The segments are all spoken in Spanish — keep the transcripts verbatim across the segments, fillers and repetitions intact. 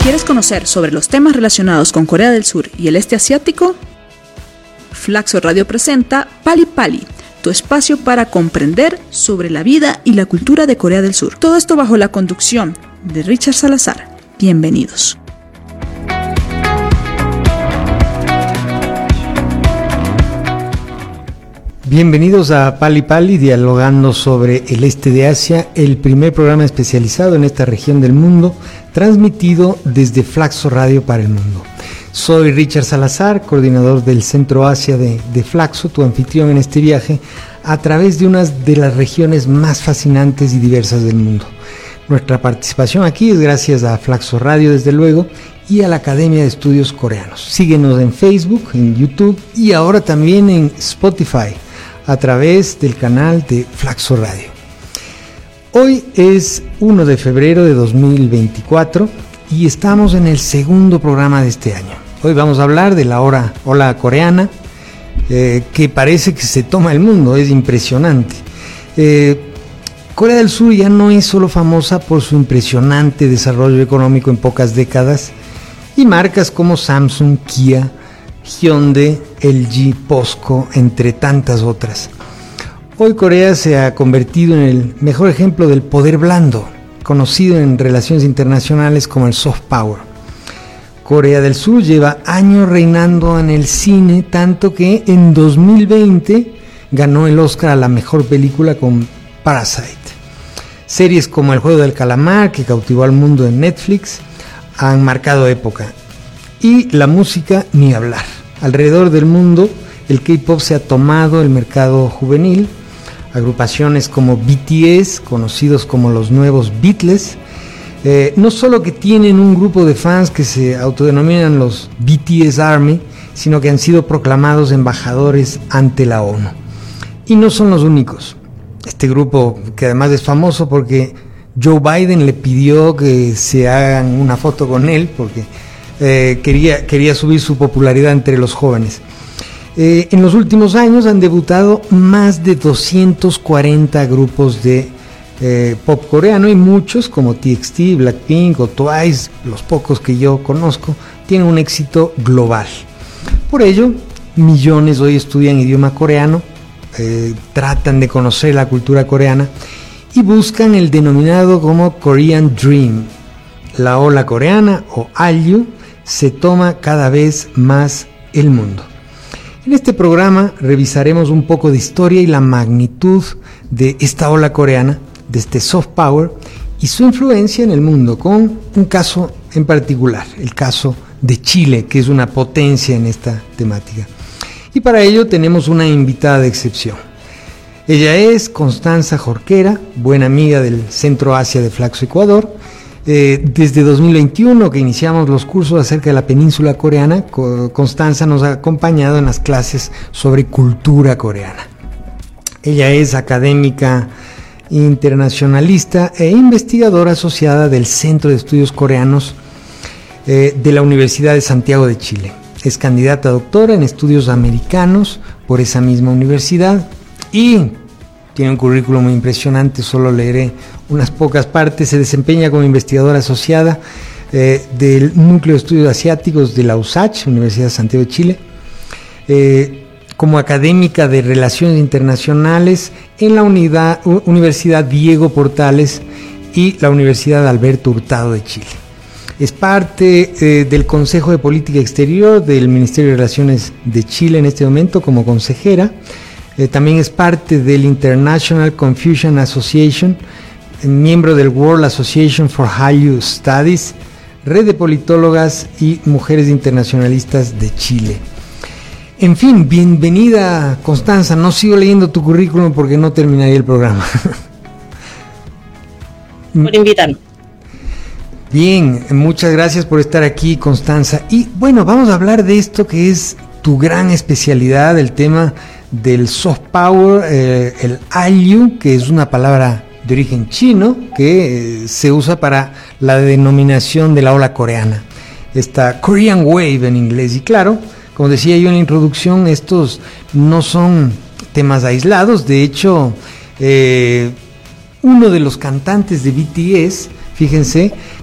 ¿Quieres conocer sobre los temas relacionados con Corea del Sur y el este asiático? Flaxo Radio presenta Pali Pali, tu espacio para comprender sobre la vida y la cultura de Corea del Sur. Todo esto bajo la conducción de Richard Salazar. Bienvenidos. Bienvenidos a Pali Pali, dialogando sobre el este de Asia, el primer programa especializado en esta región del mundo, transmitido desde Flaxo Radio para el mundo. Soy Richard Salazar, coordinador del Centro Asia de, de Flaxo, tu anfitrión en este viaje, a través de una de las regiones más fascinantes y diversas del mundo. Nuestra participación aquí es gracias a Flaxo Radio, desde luego, y a la Academia de Estudios Coreanos. Síguenos en Facebook, en YouTube y ahora también en Spotify, a través del canal de Flaxo Radio. Hoy es primero de febrero de dos mil veinticuatro y estamos en el segundo programa de este año. Hoy vamos a hablar de la ola, ola coreana, eh, que parece que se toma el mundo, es impresionante. Eh, Corea del Sur ya no es solo famosa por su impresionante desarrollo económico en pocas décadas, y marcas como Samsung, Kia, Hyundai, L G, POSCO, entre tantas otras. Hoy Corea se ha convertido en el mejor ejemplo del poder blando, conocido en relaciones internacionales como el soft power. Corea del Sur lleva años reinando en el cine, tanto que en dos mil veinte ganó el Oscar a la mejor película con Parasite. Series como El Juego del Calamar, que cautivó al mundo en Netflix, han marcado época. Y la música, ni hablar. Alrededor del mundo, el K-pop se ha tomado el mercado juvenil. Agrupaciones como B T S, conocidos como los nuevos Beatles, eh, no solo que tienen un grupo de fans que se autodenominan los B T S Army, sino que han sido proclamados embajadores ante la ONU. Y no son los únicos. Este grupo, que además es famoso porque Joe Biden le pidió que se hagan una foto con él, porque Eh, quería, quería subir su popularidad entre los jóvenes. Eh, en los últimos años han debutado más de doscientos cuarenta grupos de eh, pop coreano, y muchos como T X T, Blackpink o Twice, los pocos que yo conozco, tienen un éxito global. Por ello, millones hoy estudian idioma coreano, eh, tratan de conocer la cultura coreana y buscan el denominado como Korean Dream. La ola coreana o Hallyu se toma cada vez más el mundo. En este programa revisaremos un poco de historia y la magnitud de esta ola coreana, de este soft power y su influencia en el mundo, con un caso en particular, el caso de Chile, que es una potencia en esta temática. Y para ello tenemos una invitada de excepción. Ella es Constanza Jorquera, buena amiga del Centro Asia de Flaxo Ecuador. Eh, desde dos mil veintiuno que iniciamos los cursos acerca de la península coreana, Constanza nos ha acompañado en las clases sobre cultura coreana. Ella es académica internacionalista e investigadora asociada del Centro de Estudios Coreanos eh, de la Universidad de Santiago de Chile. Es candidata a doctora en estudios americanos por esa misma universidad y tiene un currículum muy impresionante, solo leeré unas pocas partes. Se desempeña como investigadora asociada eh, del Núcleo de Estudios Asiáticos de la U S A C H, Universidad de Santiago de Chile, eh, como académica de Relaciones Internacionales en la unidad, U- Universidad Diego Portales y la Universidad Alberto Hurtado de Chile. Es parte eh, del Consejo de Política Exterior del Ministerio de Relaciones de Chile en este momento como consejera. Eh, también es parte del International Confucian Association, miembro del World Association for Hallyu Studies, red de politólogas y mujeres internacionalistas de Chile. En fin, bienvenida Constanza. No sigo leyendo tu currículum porque no terminaría el programa. Por invitarme. Bien, muchas gracias por estar aquí, Constanza. Y bueno, vamos a hablar de esto que es tu gran especialidad, el tema del soft power, eh, el Hallyu, que es una palabra de origen chino que eh, se usa para la denominación de la ola coreana, esta Korean Wave en inglés. Y claro, como decía yo en la introducción, estos no son temas aislados. De hecho, eh, uno de los cantantes de B T S, fíjense,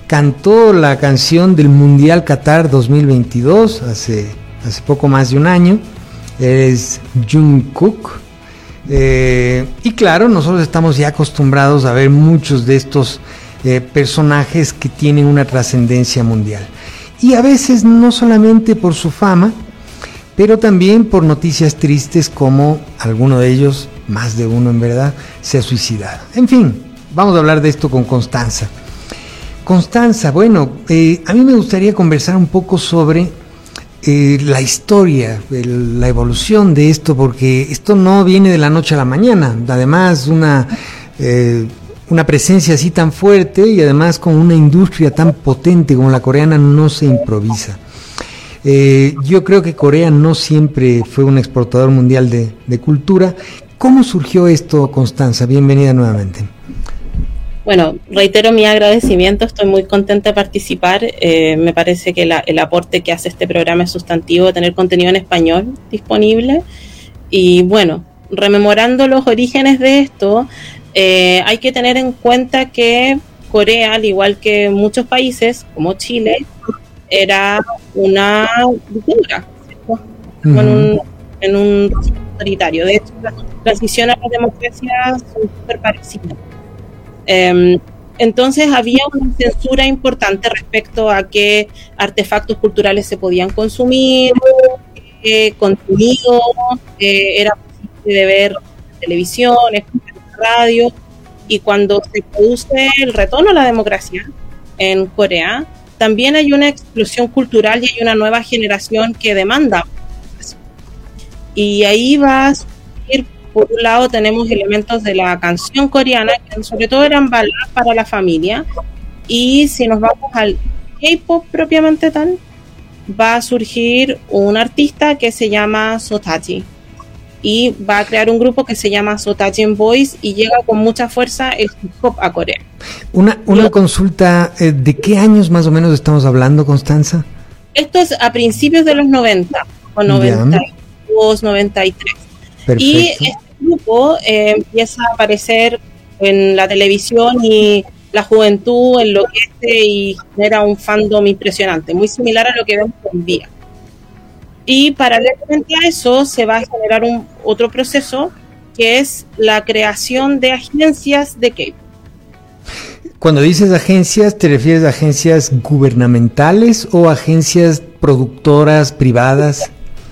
cantó la canción del Mundial Qatar dos mil veintidós, hace, hace poco más de un año. Es Jungkook. Eh, y claro, nosotros estamos ya acostumbrados a ver muchos de estos eh, personajes que tienen una trascendencia mundial. Y a veces no solamente por su fama, pero también por noticias tristes como alguno de ellos, más de uno en verdad, se ha suicidado. En fin, vamos a hablar de esto con Constanza. Constanza, bueno, eh, a mí me gustaría conversar un poco sobre eh, la historia, el, la evolución de esto, porque esto no viene de la noche a la mañana. Además, una, eh, una presencia así tan fuerte y además con una industria tan potente como la coreana no se improvisa. Eh, yo creo que Corea no siempre fue un exportador mundial de, de cultura. ¿Cómo surgió esto, Constanza? Bienvenida nuevamente. Bueno, reitero mi agradecimiento, estoy muy contenta de participar. Eh, me parece que la, el aporte que hace este programa es sustantivo, tener contenido en español disponible. Y bueno, rememorando los orígenes de esto, eh, hay que tener en cuenta que Corea, al igual que muchos países, como Chile, era una dictadura, ¿cierto? Uh-huh. en un, en un autoritario. De hecho, la transición a la democracia son súper parecidas. Eh, entonces había una censura importante respecto a qué artefactos culturales se podían consumir, qué contenido eh, era posible de ver en televisión, en radio, y cuando se produce el retorno a la democracia en Corea, también hay una explosión cultural y hay una nueva generación que demanda. Y ahí va a surgir. Por un lado tenemos elementos de la canción coreana, que sobre todo eran baladas para la familia, y si nos vamos al K-pop propiamente tal, va a surgir un artista que se llama Sotaji, y va a crear un grupo que se llama Sotajin Boys, y llega con mucha fuerza el hip hop a Corea. Una, una y, consulta, eh, ¿de qué años más o menos estamos hablando, Constanza? Esto es a principios de los noventa, o noventa y dos, noventa y tres. Perfecto. Y este grupo eh, empieza a aparecer en la televisión y la juventud enloquece y genera un fandom impresionante, muy similar a lo que vemos hoy día. Y paralelamente a eso se va a generar un otro proceso, que es la creación de agencias de K-pop. Cuando dices agencias, ¿te refieres a agencias gubernamentales o agencias productoras privadas?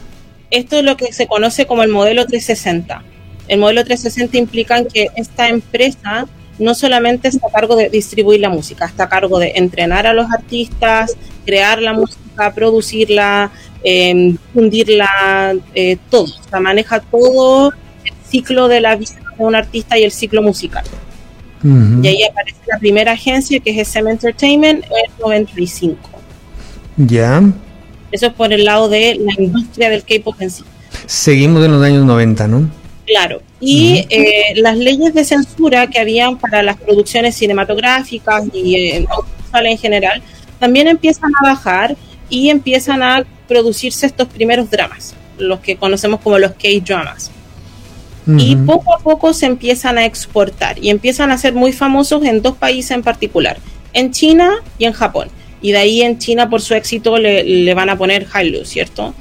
Esto es lo que se conoce como el modelo trescientos sesenta. El modelo trescientos sesenta implica que esta empresa no solamente está a cargo de distribuir la música, está a cargo de entrenar a los artistas, crear la música, producirla, eh, fundirla, eh, todo. O sea, maneja todo el ciclo de la vida de un artista y el ciclo musical. Uh-huh. Y ahí aparece la primera agencia, que es S M Entertainment, en el noventa y cinco. Ya. Yeah. Eso es por el lado de la industria del K-pop en sí. Seguimos en los años noventa, ¿no? Claro. Y uh-huh. eh, las leyes de censura que habían para las producciones cinematográficas y eh, en general también empiezan a bajar y empiezan a producirse estos primeros dramas, los que conocemos como los K-dramas. Uh-huh. Y poco a poco se empiezan a exportar y empiezan a ser muy famosos en dos países en particular, en China y en Japón. Y de ahí en China, por su éxito, le, le van a poner Hallyu, ¿cierto?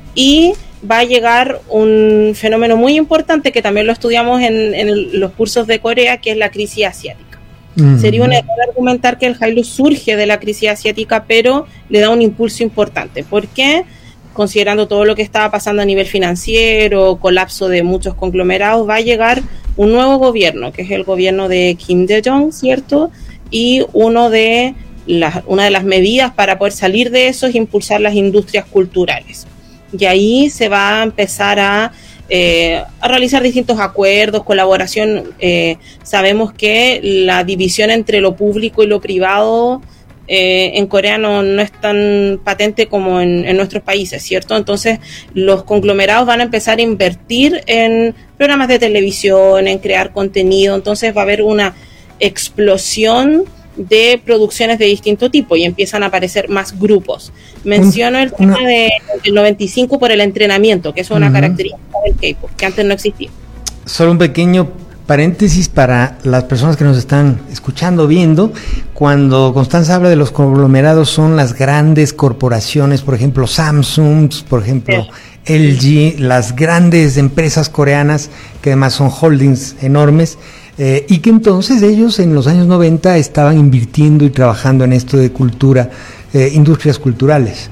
Y va a llegar un fenómeno muy importante que también lo estudiamos en, en el, los cursos de Corea, que es la crisis asiática. Uh-huh. Sería un error argumentar que el Hallyu surge de la crisis asiática, pero le da un impulso importante. ¿Por qué? Considerando todo lo que estaba pasando a nivel financiero, colapso de muchos conglomerados, va a llegar un nuevo gobierno, que es el gobierno de Kim Dae-jung, ¿cierto? Y uno de La, una de las medidas para poder salir de eso es impulsar las industrias culturales. Y ahí se va a empezar a, eh, a realizar distintos acuerdos, colaboración. Eh, sabemos que la división entre lo público y lo privado eh, en Corea no, no es tan patente como en, en nuestros países, ¿cierto? Entonces los conglomerados van a empezar a invertir en programas de televisión, en crear contenido. Entonces va a haber una explosión de producciones de distinto tipo y empiezan a aparecer más grupos. Menciono el tema de, del noventa y cinco por el entrenamiento, que es una uh-huh. característica del K-pop, que antes no existía. Solo un pequeño paréntesis para las personas que nos están escuchando, viendo, cuando Constanza habla de los conglomerados son las grandes corporaciones, por ejemplo Samsung, por ejemplo sí. L G, las grandes empresas coreanas que además son holdings enormes, eh, y que entonces ellos en los años noventa estaban invirtiendo y trabajando en esto de cultura, eh, industrias culturales.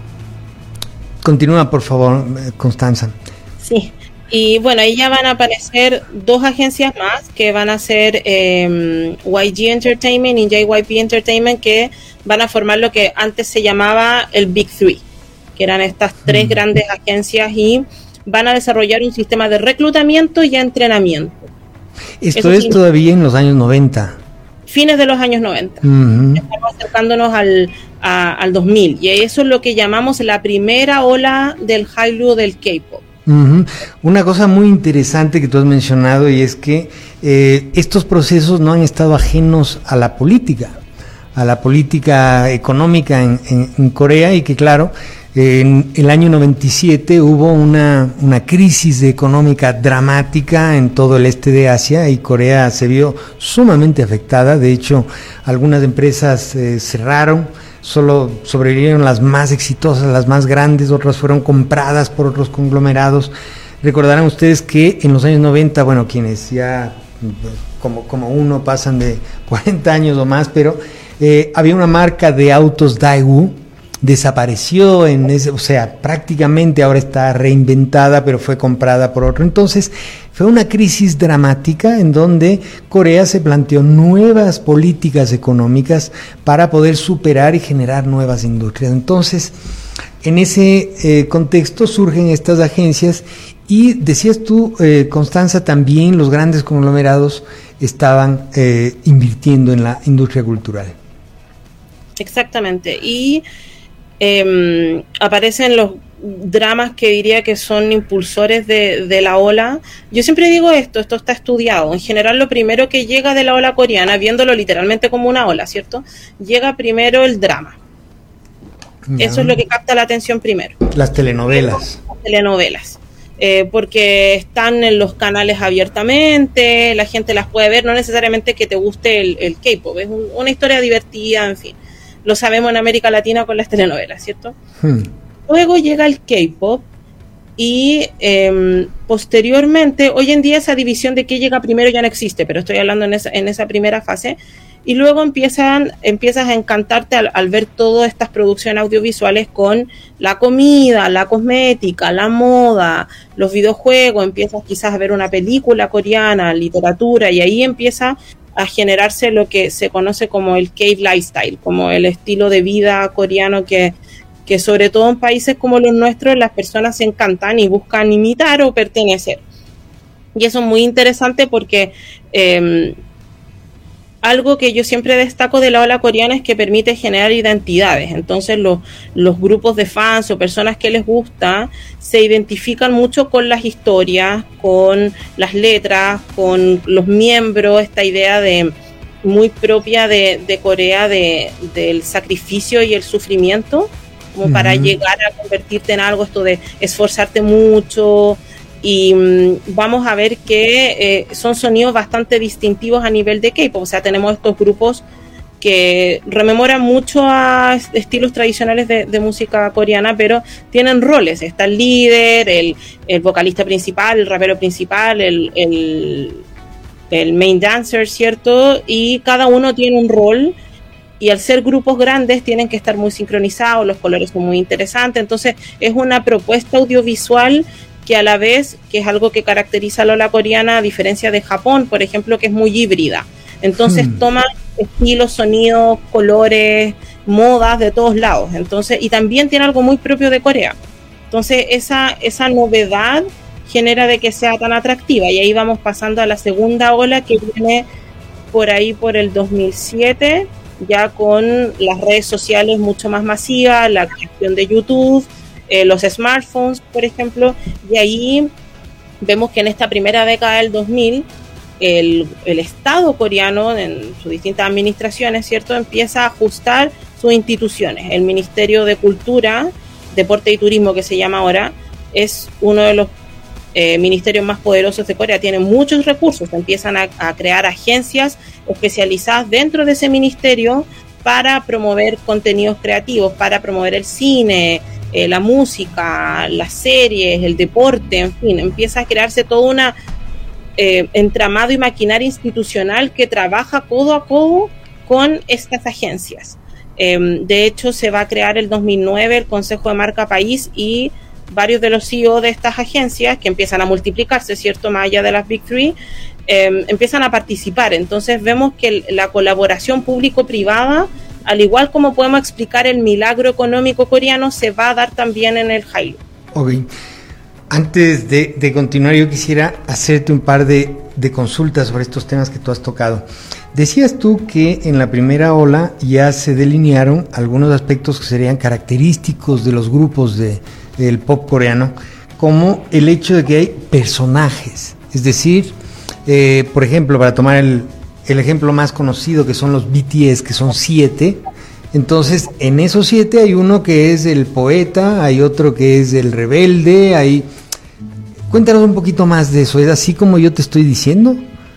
Continúa, por favor, Constanza. Sí. Y bueno, ahí ya van a aparecer dos agencias más que van a ser eh, Y G Entertainment y J Y P Entertainment, que van a formar lo que antes se llamaba el Big Three, que eran estas tres mm. grandes agencias, y van a desarrollar un sistema de reclutamiento y entrenamiento. Esto Eso es todavía en los años noventa. Fines de los años noventa. Uh-huh. Estamos acercándonos al, a, al dos mil, y eso es lo que llamamos la primera ola del Hallyu del K-pop. Uh-huh. Una cosa muy interesante que tú has mencionado, y es que eh, estos procesos no han estado ajenos a la política, a la política económica en, en, en Corea, y que claro, eh, en el año noventa y siete hubo una, una crisis económica dramática en todo el este de Asia, y Corea se vio sumamente afectada. De hecho, algunas empresas eh, cerraron. Solo sobrevivieron las más exitosas, las más grandes, otras fueron compradas por otros conglomerados. Recordarán ustedes que en los años noventa, bueno, quienes ya como, como uno pasan de cuarenta años o más, pero eh, había una marca de autos Daewoo, desapareció en ese, o sea, prácticamente ahora está reinventada, pero fue comprada por otro. Entonces, fue una crisis dramática en donde Corea se planteó nuevas políticas económicas para poder superar y generar nuevas industrias. Entonces, en ese eh, contexto surgen estas agencias, y decías tú, eh, Constanza, también los grandes conglomerados estaban eh, invirtiendo en la industria cultural. Exactamente, y eh, aparecen los dramas que diría que son impulsores de, de la ola. Yo siempre digo esto, esto está estudiado. En general, lo primero que llega de la ola coreana, viéndolo literalmente como una ola, ¿cierto? Llega primero el drama. Ya. Eso es lo que capta la atención primero. Las telenovelas. Las telenovelas. Eh, porque están en los canales abiertamente, la gente las puede ver, no necesariamente que te guste el, el K-pop, es un, una historia divertida, en fin. Lo sabemos en América Latina con las telenovelas, ¿cierto? Hmm. Luego llega el K-pop, y eh, posteriormente, hoy en día esa división de qué llega primero ya no existe, pero estoy hablando en esa, en esa primera fase, y luego empiezan, empiezas a encantarte al, al ver todas estas producciones audiovisuales con la comida, la cosmética, la moda, los videojuegos, empiezas quizás a ver una película coreana, literatura, y ahí empieza a generarse lo que se conoce como el K-lifestyle, como el estilo de vida coreano que que sobre todo en países como los nuestros las personas se encantan y buscan imitar o pertenecer. Y eso es muy interesante porque eh, algo que yo siempre destaco de la ola coreana es que permite generar identidades. Entonces los, los grupos de fans o personas que les gusta se identifican mucho con las historias, con las letras, con los miembros, esta idea de muy propia de, de Corea de, del sacrificio y el sufrimiento, como uh-huh. para llegar a convertirte en algo, esto de esforzarte mucho, y um, vamos a ver que eh, son sonidos bastante distintivos a nivel de K-pop. O sea, tenemos estos grupos que rememoran mucho a estilos tradicionales de, de música coreana, pero tienen roles. Está el líder, el, el vocalista principal, el rapero principal, el, el, el main dancer, ¿cierto? Y cada uno tiene un rol. Y al ser grupos grandes tienen que estar muy sincronizados, los colores son muy interesantes, entonces es una propuesta audiovisual que a la vez, que es algo que caracteriza a la ola coreana, a diferencia de Japón, por ejemplo, que es muy híbrida. Entonces hmm. toma estilos, sonidos, colores, modas de todos lados. Entonces, y también tiene algo muy propio de Corea. Entonces esa, esa novedad genera de que sea tan atractiva, y ahí vamos pasando a la segunda ola que viene por ahí por el dos mil siete, ya con las redes sociales mucho más masivas, la creación de YouTube, eh, los smartphones, por ejemplo, y ahí vemos que en esta primera década del dos mil, el, el Estado coreano, en sus distintas administraciones, ¿cierto?, empieza a ajustar sus instituciones. El Ministerio de Cultura, Deporte y Turismo, que se llama ahora, es uno de los eh, ministerios más poderosos de Corea tienen muchos recursos, empiezan a, a crear agencias especializadas dentro de ese ministerio para promover contenidos creativos, para promover el cine, eh, la música, las series, el deporte, en fin, empieza a crearse todo una eh, entramado y maquinaria institucional que trabaja codo a codo con estas agencias. Eh, de hecho, se va a crear el dos mil nueve el Consejo de Marca País y varios de los C E O de estas agencias, que empiezan a multiplicarse, ¿cierto?, más allá de las Big Three, eh, empiezan a participar. Entonces vemos que la colaboración público-privada, al igual como podemos explicar el milagro económico coreano, se va a dar también en el Hallyu. Ok. Antes de, de continuar, yo quisiera hacerte un par de, de consultas sobre estos temas que tú has tocado. Decías tú que en la primera ola ya se delinearon algunos aspectos que serían característicos de los grupos de, del pop coreano, como el hecho de que hay personajes. Es decir, eh, por ejemplo, para tomar el, el ejemplo más conocido, que son los B T S, que son siete. Entonces, en esos siete hay uno que es el poeta, hay otro que es el rebelde, hay... Cuéntanos un poquito más de eso, ¿es así como yo te estoy diciendo?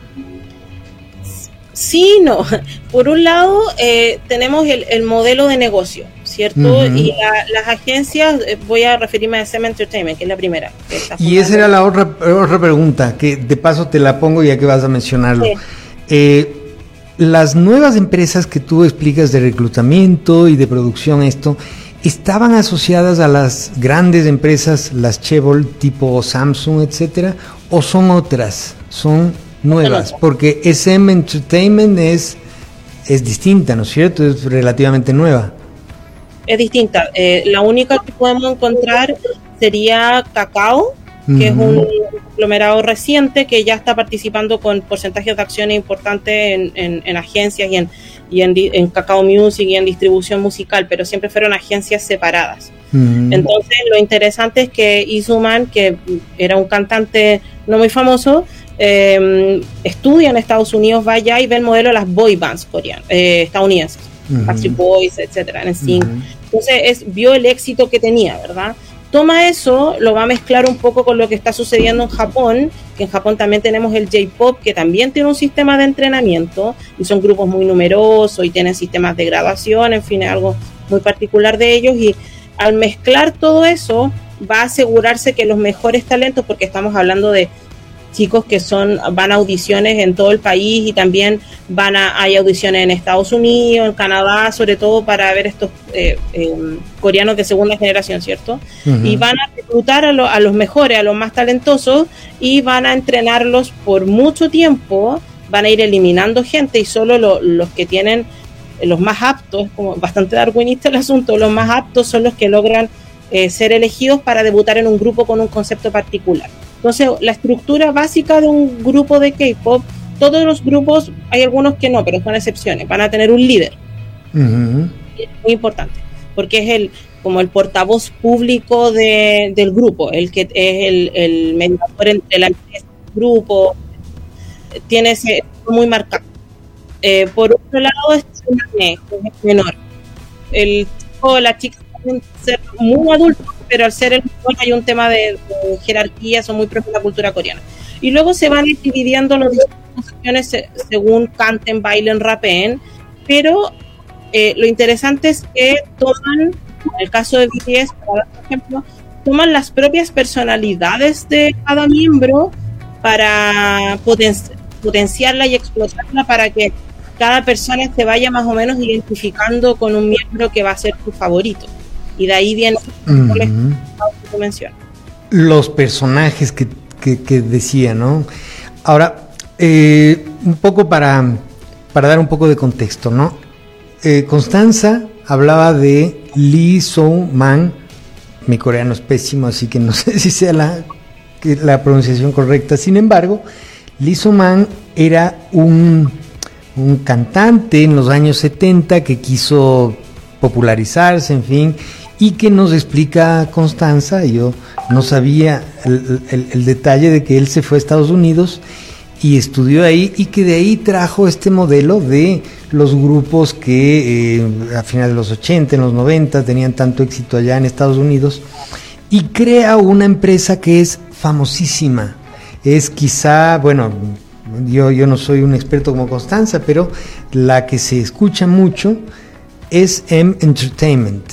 Sí, no. Por un lado, eh, tenemos el, el modelo de negocio, ¿cierto? Uh-huh. Y la, las agencias, eh, voy a referirme a S M Entertainment, que es la primera. Y esa era la otra, otra pregunta, que de paso te la pongo ya que vas a mencionarlo. Sí. Eh, las nuevas empresas que tú explicas de reclutamiento y de producción, esto, ¿estaban asociadas a las grandes empresas, las Chaebol tipo Samsung, etcétera, o son otras, son nuevas? Porque S M Entertainment es, es distinta, ¿no es cierto? Es relativamente nueva. Es distinta. Eh, la única que podemos encontrar sería Kakao, que uh-huh. es un conglomerado reciente que ya está participando con porcentajes de acciones importantes en, en, en agencias y en y en, en Kakao Music y en distribución musical, pero siempre fueron agencias separadas. Uh-huh. Entonces, lo interesante es que Lee Soo-man, que era un cantante no muy famoso, eh, estudia en Estados Unidos, va allá y ve el modelo de las boy bands coreanas, eh, estadounidenses, uh-huh. Backstreet Boys, etcétera, N Sync. Uh-huh. Entonces, es, vio el éxito que tenía, ¿verdad? Toma eso, lo va a mezclar un poco con lo que está sucediendo en Japón, que en Japón también tenemos el J-Pop, que también tiene un sistema de entrenamiento, y son grupos muy numerosos, y tienen sistemas de graduación, en fin, es algo muy particular de ellos, y al mezclar todo eso, va a asegurarse que los mejores talentos, porque estamos hablando de chicos que son van a audiciones en todo el país y también van a hay audiciones en Estados Unidos, en Canadá, sobre todo para ver estos eh, eh, coreanos de segunda generación, ¿cierto? Uh-huh. Y van a reclutar a, lo, a los mejores, a los más talentosos, y van a entrenarlos por mucho tiempo, van a ir eliminando gente y solo lo, los que tienen los más aptos, como bastante darwinista el asunto, los más aptos son los que logran eh, ser elegidos para debutar en un grupo con un concepto particular. Entonces, la estructura básica de un grupo de K-pop, todos los grupos, hay algunos que no, pero son excepciones, van a tener un líder. Uh-huh. Es muy importante, porque es el como el portavoz público de, del grupo, el que es el, el mediador entre la empresa y el grupo, tiene ese muy marcado. Eh, por otro lado, es el menor. El chico, la chica pueden ser muy adultos, pero al ser el menor hay un tema de, de jerarquía, son muy propios de la cultura coreana. Y luego se van dividiendo las posiciones según canten, bailen, rapeen, pero eh, lo interesante es que toman, en el caso de B T S, por ejemplo, toman las propias personalidades de cada miembro para poten- potenciarla y explotarla para que cada persona se vaya más o menos identificando con un miembro que va a ser su favorito. Y de ahí viene uh-huh. que tú mencionas. Los personajes que, que, que decía, ¿no? Ahora, eh, un poco para, para dar un poco de contexto, ¿no? Eh, Constanza hablaba de Lee Soo-man. Mi coreano es pésimo, así que no sé si sea la, la pronunciación correcta. Sin embargo, Lee Soo-man era un, un cantante en los años setenta que quiso popularizarse, en fin, y que nos explica Constanza, yo no sabía el, el, el detalle de que él se fue a Estados Unidos y estudió ahí, y que de ahí trajo este modelo de los grupos que eh, a finales de los ochenta, en los noventa tenían tanto éxito allá en Estados Unidos, y crea una empresa que es famosísima. Es quizá, bueno, yo, yo no soy un experto como Constanza, pero la que se escucha mucho es M Entertainment,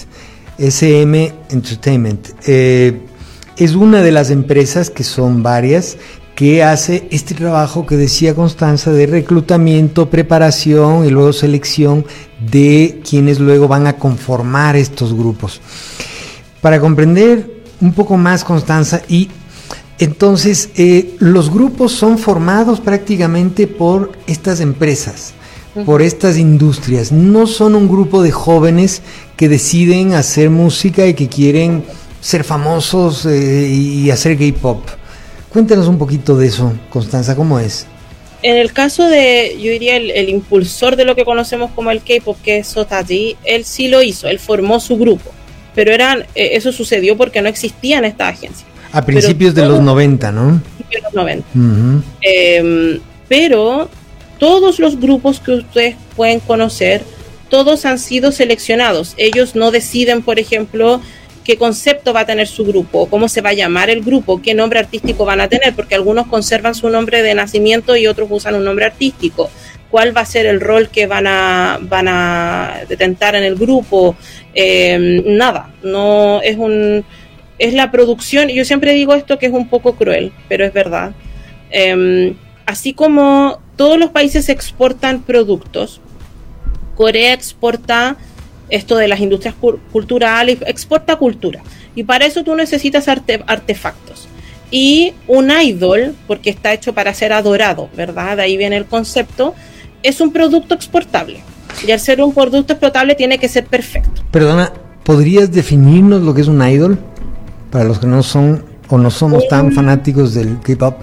S M Entertainment. Eh, es una de las empresas, que son varias, que hace este trabajo que decía Constanza de reclutamiento, preparación y luego selección de quienes luego van a conformar estos grupos. Para comprender un poco más, Constanza, y entonces eh, los grupos son formados prácticamente por estas empresas, uh-huh. por estas industrias. No son un grupo de jóvenes que deciden hacer música y que quieren ser famosos eh, y hacer K-pop. Cuéntanos un poquito de eso, Constanza, ¿cómo es? En el caso de, yo diría, el, el impulsor de lo que conocemos como el K-pop, que es Sotaji, él sí lo hizo, él formó su grupo, pero eran, eh, eso sucedió porque no existían estas agencias. A principios pero de los noventa, ¿no? De los noventa. Uh-huh. Eh, pero todos los grupos que ustedes pueden conocer, todos han sido seleccionados. Ellos no deciden, por ejemplo, qué concepto va a tener su grupo, cómo se va a llamar el grupo, qué nombre artístico van a tener, porque algunos conservan su nombre de nacimiento y otros usan un nombre artístico. ¿Cuál va a ser el rol que van a van a detentar en el grupo? Eh, nada, no es un es la producción. Yo siempre digo esto, que es un poco cruel, pero es verdad. Eh, así como todos los países exportan productos, Corea exporta esto de las industrias culturales, exporta cultura, y para eso tú necesitas arte, artefactos, y un idol, porque está hecho para ser adorado, ¿verdad? De ahí viene el concepto, es un producto exportable, y al ser un producto exportable tiene que ser perfecto. Perdona, ¿podrías definirnos lo que es un idol? Para los que no son o no somos un, tan fanáticos del K-pop.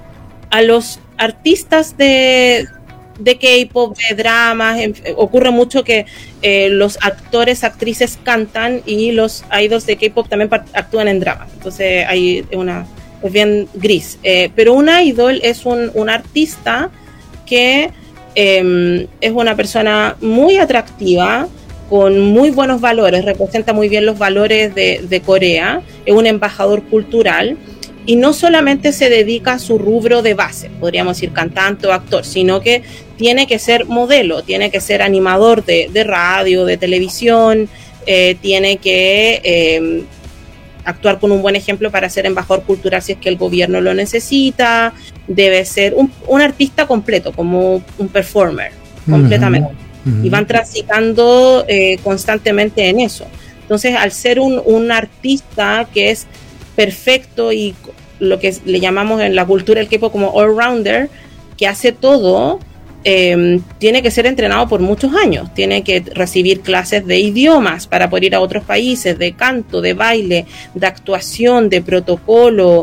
A los artistas de... de K-pop, de dramas, en, ocurre mucho que eh, los actores, actrices cantan y los idols de K-pop también part- actúan en dramas, entonces ahí es una es bien gris, eh, pero un idol es un, un artista que eh, es una persona muy atractiva, con muy buenos valores, representa muy bien los valores de, de Corea, es un embajador cultural. Y no solamente se dedica a su rubro de base, podríamos decir cantante o actor, sino que tiene que ser modelo, tiene que ser animador de, de radio, de televisión, eh, tiene que eh, actuar con un buen ejemplo para ser embajador cultural si es que el gobierno lo necesita, debe ser un, un artista completo, como un performer, completamente. Uh-huh, uh-huh. Y van transitando eh, constantemente en eso. Entonces, al ser un, un artista que es perfecto y lo que le llamamos en la cultura del K-pop como all-rounder, que hace todo, eh, tiene que ser entrenado por muchos años, tiene que recibir clases de idiomas para poder ir a otros países, de canto, de baile, de actuación, de protocolo,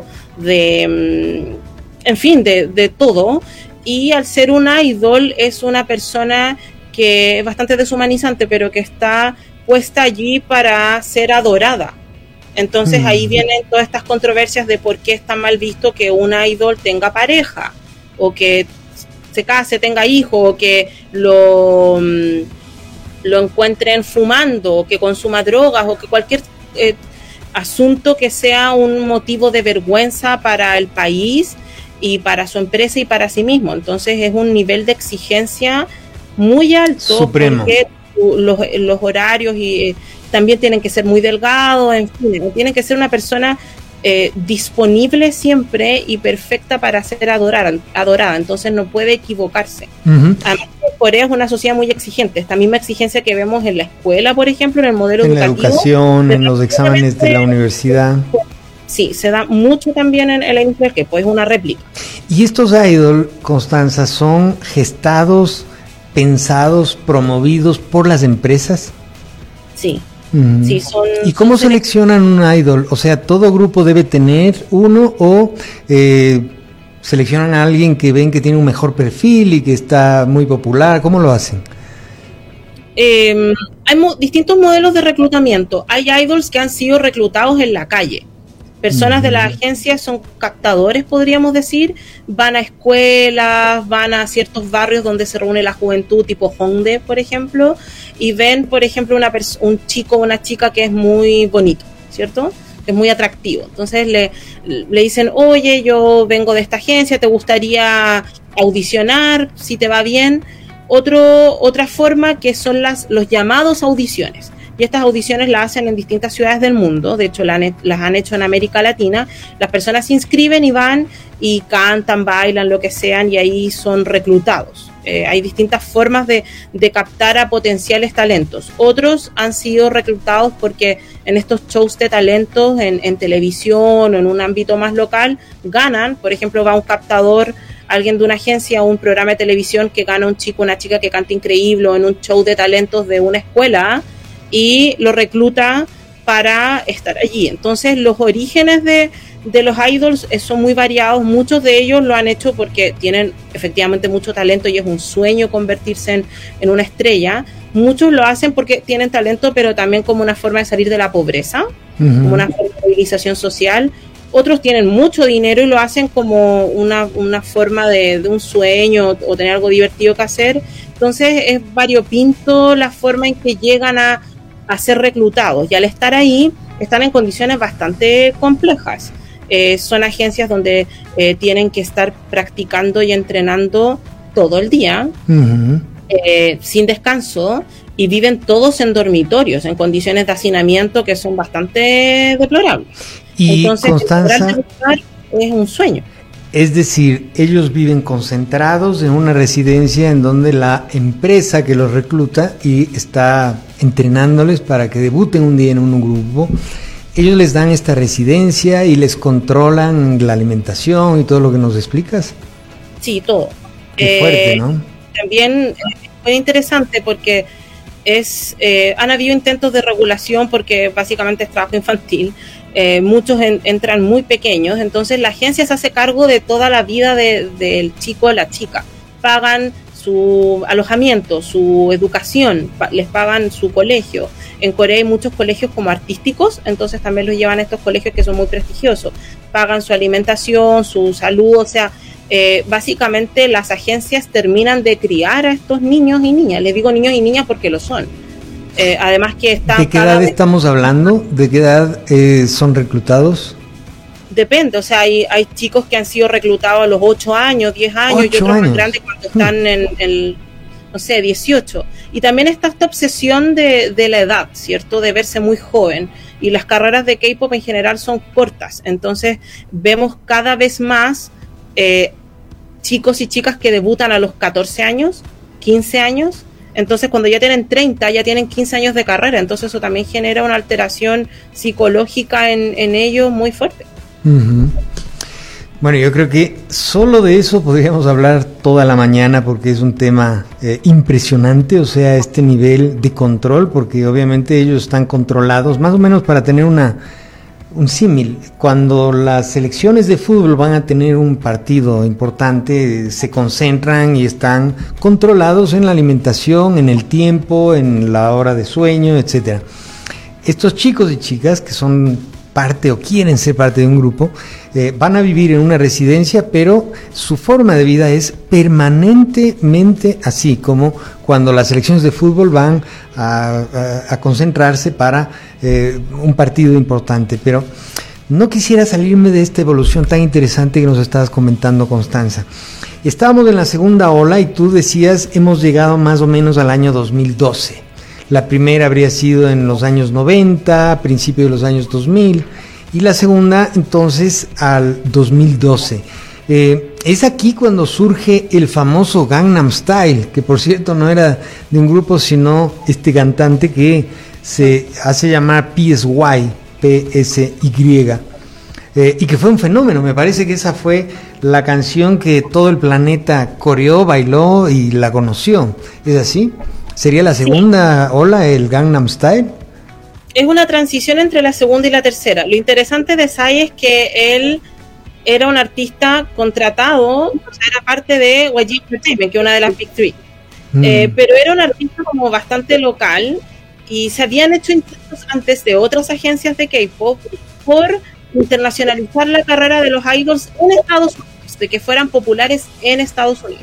de, en fin, de, de todo. Y al ser un idol es una persona que es bastante deshumanizante, pero que está puesta allí para ser adorada. Entonces ahí vienen todas estas controversias de por qué está mal visto que un idol tenga pareja, o que se case, tenga hijos, o que lo, lo encuentren fumando, o que consuma drogas, o que cualquier eh, asunto que sea un motivo de vergüenza para el país y para su empresa y para sí mismo. Entonces es un nivel de exigencia muy alto, supremo, porque los, los horarios y... Eh, también tienen que ser muy delgados, en fin, tienen que ser una persona eh, disponible siempre y perfecta para ser adorada, adorada, entonces no puede equivocarse. Uh-huh. Además, Corea es una sociedad muy exigente, esta misma exigencia que vemos en la escuela, por ejemplo, en el modelo en educativo. En la educación, en los exámenes de la universidad. Sí, se da mucho también en, en la industria, que pues es una réplica. ¿Y estos idol, Constanza, son gestados, pensados, promovidos por las empresas? Sí. Mm. Sí, son, ¿Y cómo son seleccionan un idol? O sea, ¿todo grupo debe tener uno o eh, seleccionan a alguien que ven que tiene un mejor perfil y que está muy popular? ¿Cómo lo hacen? Eh, hay mo- distintos modelos de reclutamiento. Hay idols que han sido reclutados en la calle. Personas mm. de la agencia son captadores, podríamos decir, van a escuelas, van a ciertos barrios donde se reúne la juventud, tipo Hongdae, por ejemplo, y ven, por ejemplo, una pers- un chico o una chica que es muy bonito, ¿cierto? es muy atractivo. Entonces le, le dicen, oye, yo vengo de esta agencia, ¿te gustaría audicionar? Si te va bien. Otro, otra forma que son las, los llamados audiciones. Y estas audiciones las hacen en distintas ciudades del mundo, de hecho la han, las han hecho en América Latina. Las personas se inscriben y van y cantan, bailan, lo que sean, y ahí son reclutados. Eh, hay distintas formas de, de captar a potenciales talentos. Otros han sido reclutados porque en estos shows de talentos, en, en televisión o en un ámbito más local, ganan. Por ejemplo, va un captador, alguien de una agencia o un programa de televisión que gana un chico, una chica que canta increíble, o en un show de talentos de una escuela, y lo recluta para estar allí. Entonces los orígenes de, de los idols son muy variados. Muchos de ellos lo han hecho porque tienen efectivamente mucho talento y es un sueño convertirse en, en una estrella. Muchos lo hacen porque tienen talento, pero también como una forma de salir de la pobreza, uh-huh. como una forma de movilización social. Otros tienen mucho dinero y lo hacen como una, una forma de, de un sueño o tener algo divertido que hacer. Entonces es variopinto la forma en que llegan a, a ser reclutados, y al estar ahí están en condiciones bastante complejas. Eh, son agencias donde eh, tienen que estar practicando y entrenando todo el día, uh-huh. eh, sin descanso, y viven todos en dormitorios, en condiciones de hacinamiento que son bastante deplorables. Y entonces, Constanza, es un sueño. Es decir, ellos viven concentrados en una residencia en donde la empresa que los recluta y está entrenándoles para que debuten un día en un grupo, ellos les dan esta residencia y les controlan la alimentación y todo lo que nos explicas. Sí, todo. Qué fuerte, eh, ¿no? También fue interesante porque es eh, han habido intentos de regulación porque básicamente es trabajo infantil. Eh, muchos en, entran muy pequeños, entonces la agencia se hace cargo de toda la vida de, del chico o la chica. Pagan su alojamiento, su educación, pa, les pagan su colegio. En Corea hay muchos colegios como artísticos, entonces también los llevan a estos colegios que son muy prestigiosos. Pagan su alimentación, su salud, o sea, eh, básicamente las agencias terminan de criar a estos niños y niñas. Les digo niños y niñas porque lo son. Eh, además que están... ¿De qué edad vez... estamos hablando? ¿De qué edad eh, son reclutados? Depende, o sea, hay, hay chicos que han sido reclutados a los ocho años, diez años, y otros años más grandes cuando están en el, no sé, dieciocho. Y también está esta obsesión de, de la edad, ¿cierto? De verse muy joven. Y las carreras de K-pop en general son cortas. Entonces vemos cada vez más eh, chicos y chicas que debutan a los catorce años, quince años. Entonces cuando ya tienen treinta, ya tienen quince años de carrera. Entonces eso también genera una alteración psicológica en, en ellos muy fuerte. Uh-huh. Bueno, yo creo que solo de eso podríamos hablar toda la mañana porque es un tema eh, impresionante, o sea, este nivel de control, porque obviamente ellos están controlados, más o menos para tener una un símil. Cuando las selecciones de fútbol van a tener un partido importante, se concentran y están controlados en la alimentación, en el tiempo, en la hora de sueño, etcétera. Estos chicos y chicas que son parte o quieren ser parte de un grupo, eh, van a vivir en una residencia, pero su forma de vida es permanentemente así, como cuando las selecciones de fútbol van a, a, a concentrarse para eh, un partido importante. Pero no quisiera salirme de esta evolución tan interesante que nos estabas comentando, Constanza. Estábamos en la segunda ola y tú decías, hemos llegado más o menos al año dos mil doce. La primera habría sido en los años noventa, a principios de los años dos mil, y la segunda entonces al dos mil doce. Eh, es aquí cuando surge el famoso Gangnam Style, que por cierto no era de un grupo, sino este cantante que se hace llamar P S Y, P S Y, eh, y que fue un fenómeno. Me parece que esa fue la canción que todo el planeta coreó, bailó y la conoció. ¿Es así? ¿Sería la segunda sí. ola, el Gangnam Style? Es una transición entre la segunda y la tercera. Lo interesante de Psy es que él era un artista contratado, o sea, era parte de Y G Entertainment, que es una de las Big Three. Mm. Eh, pero era un artista como bastante local y se habían hecho intentos antes de otras agencias de K-pop por internacionalizar la carrera de los idols en Estados Unidos, de que fueran populares en Estados Unidos.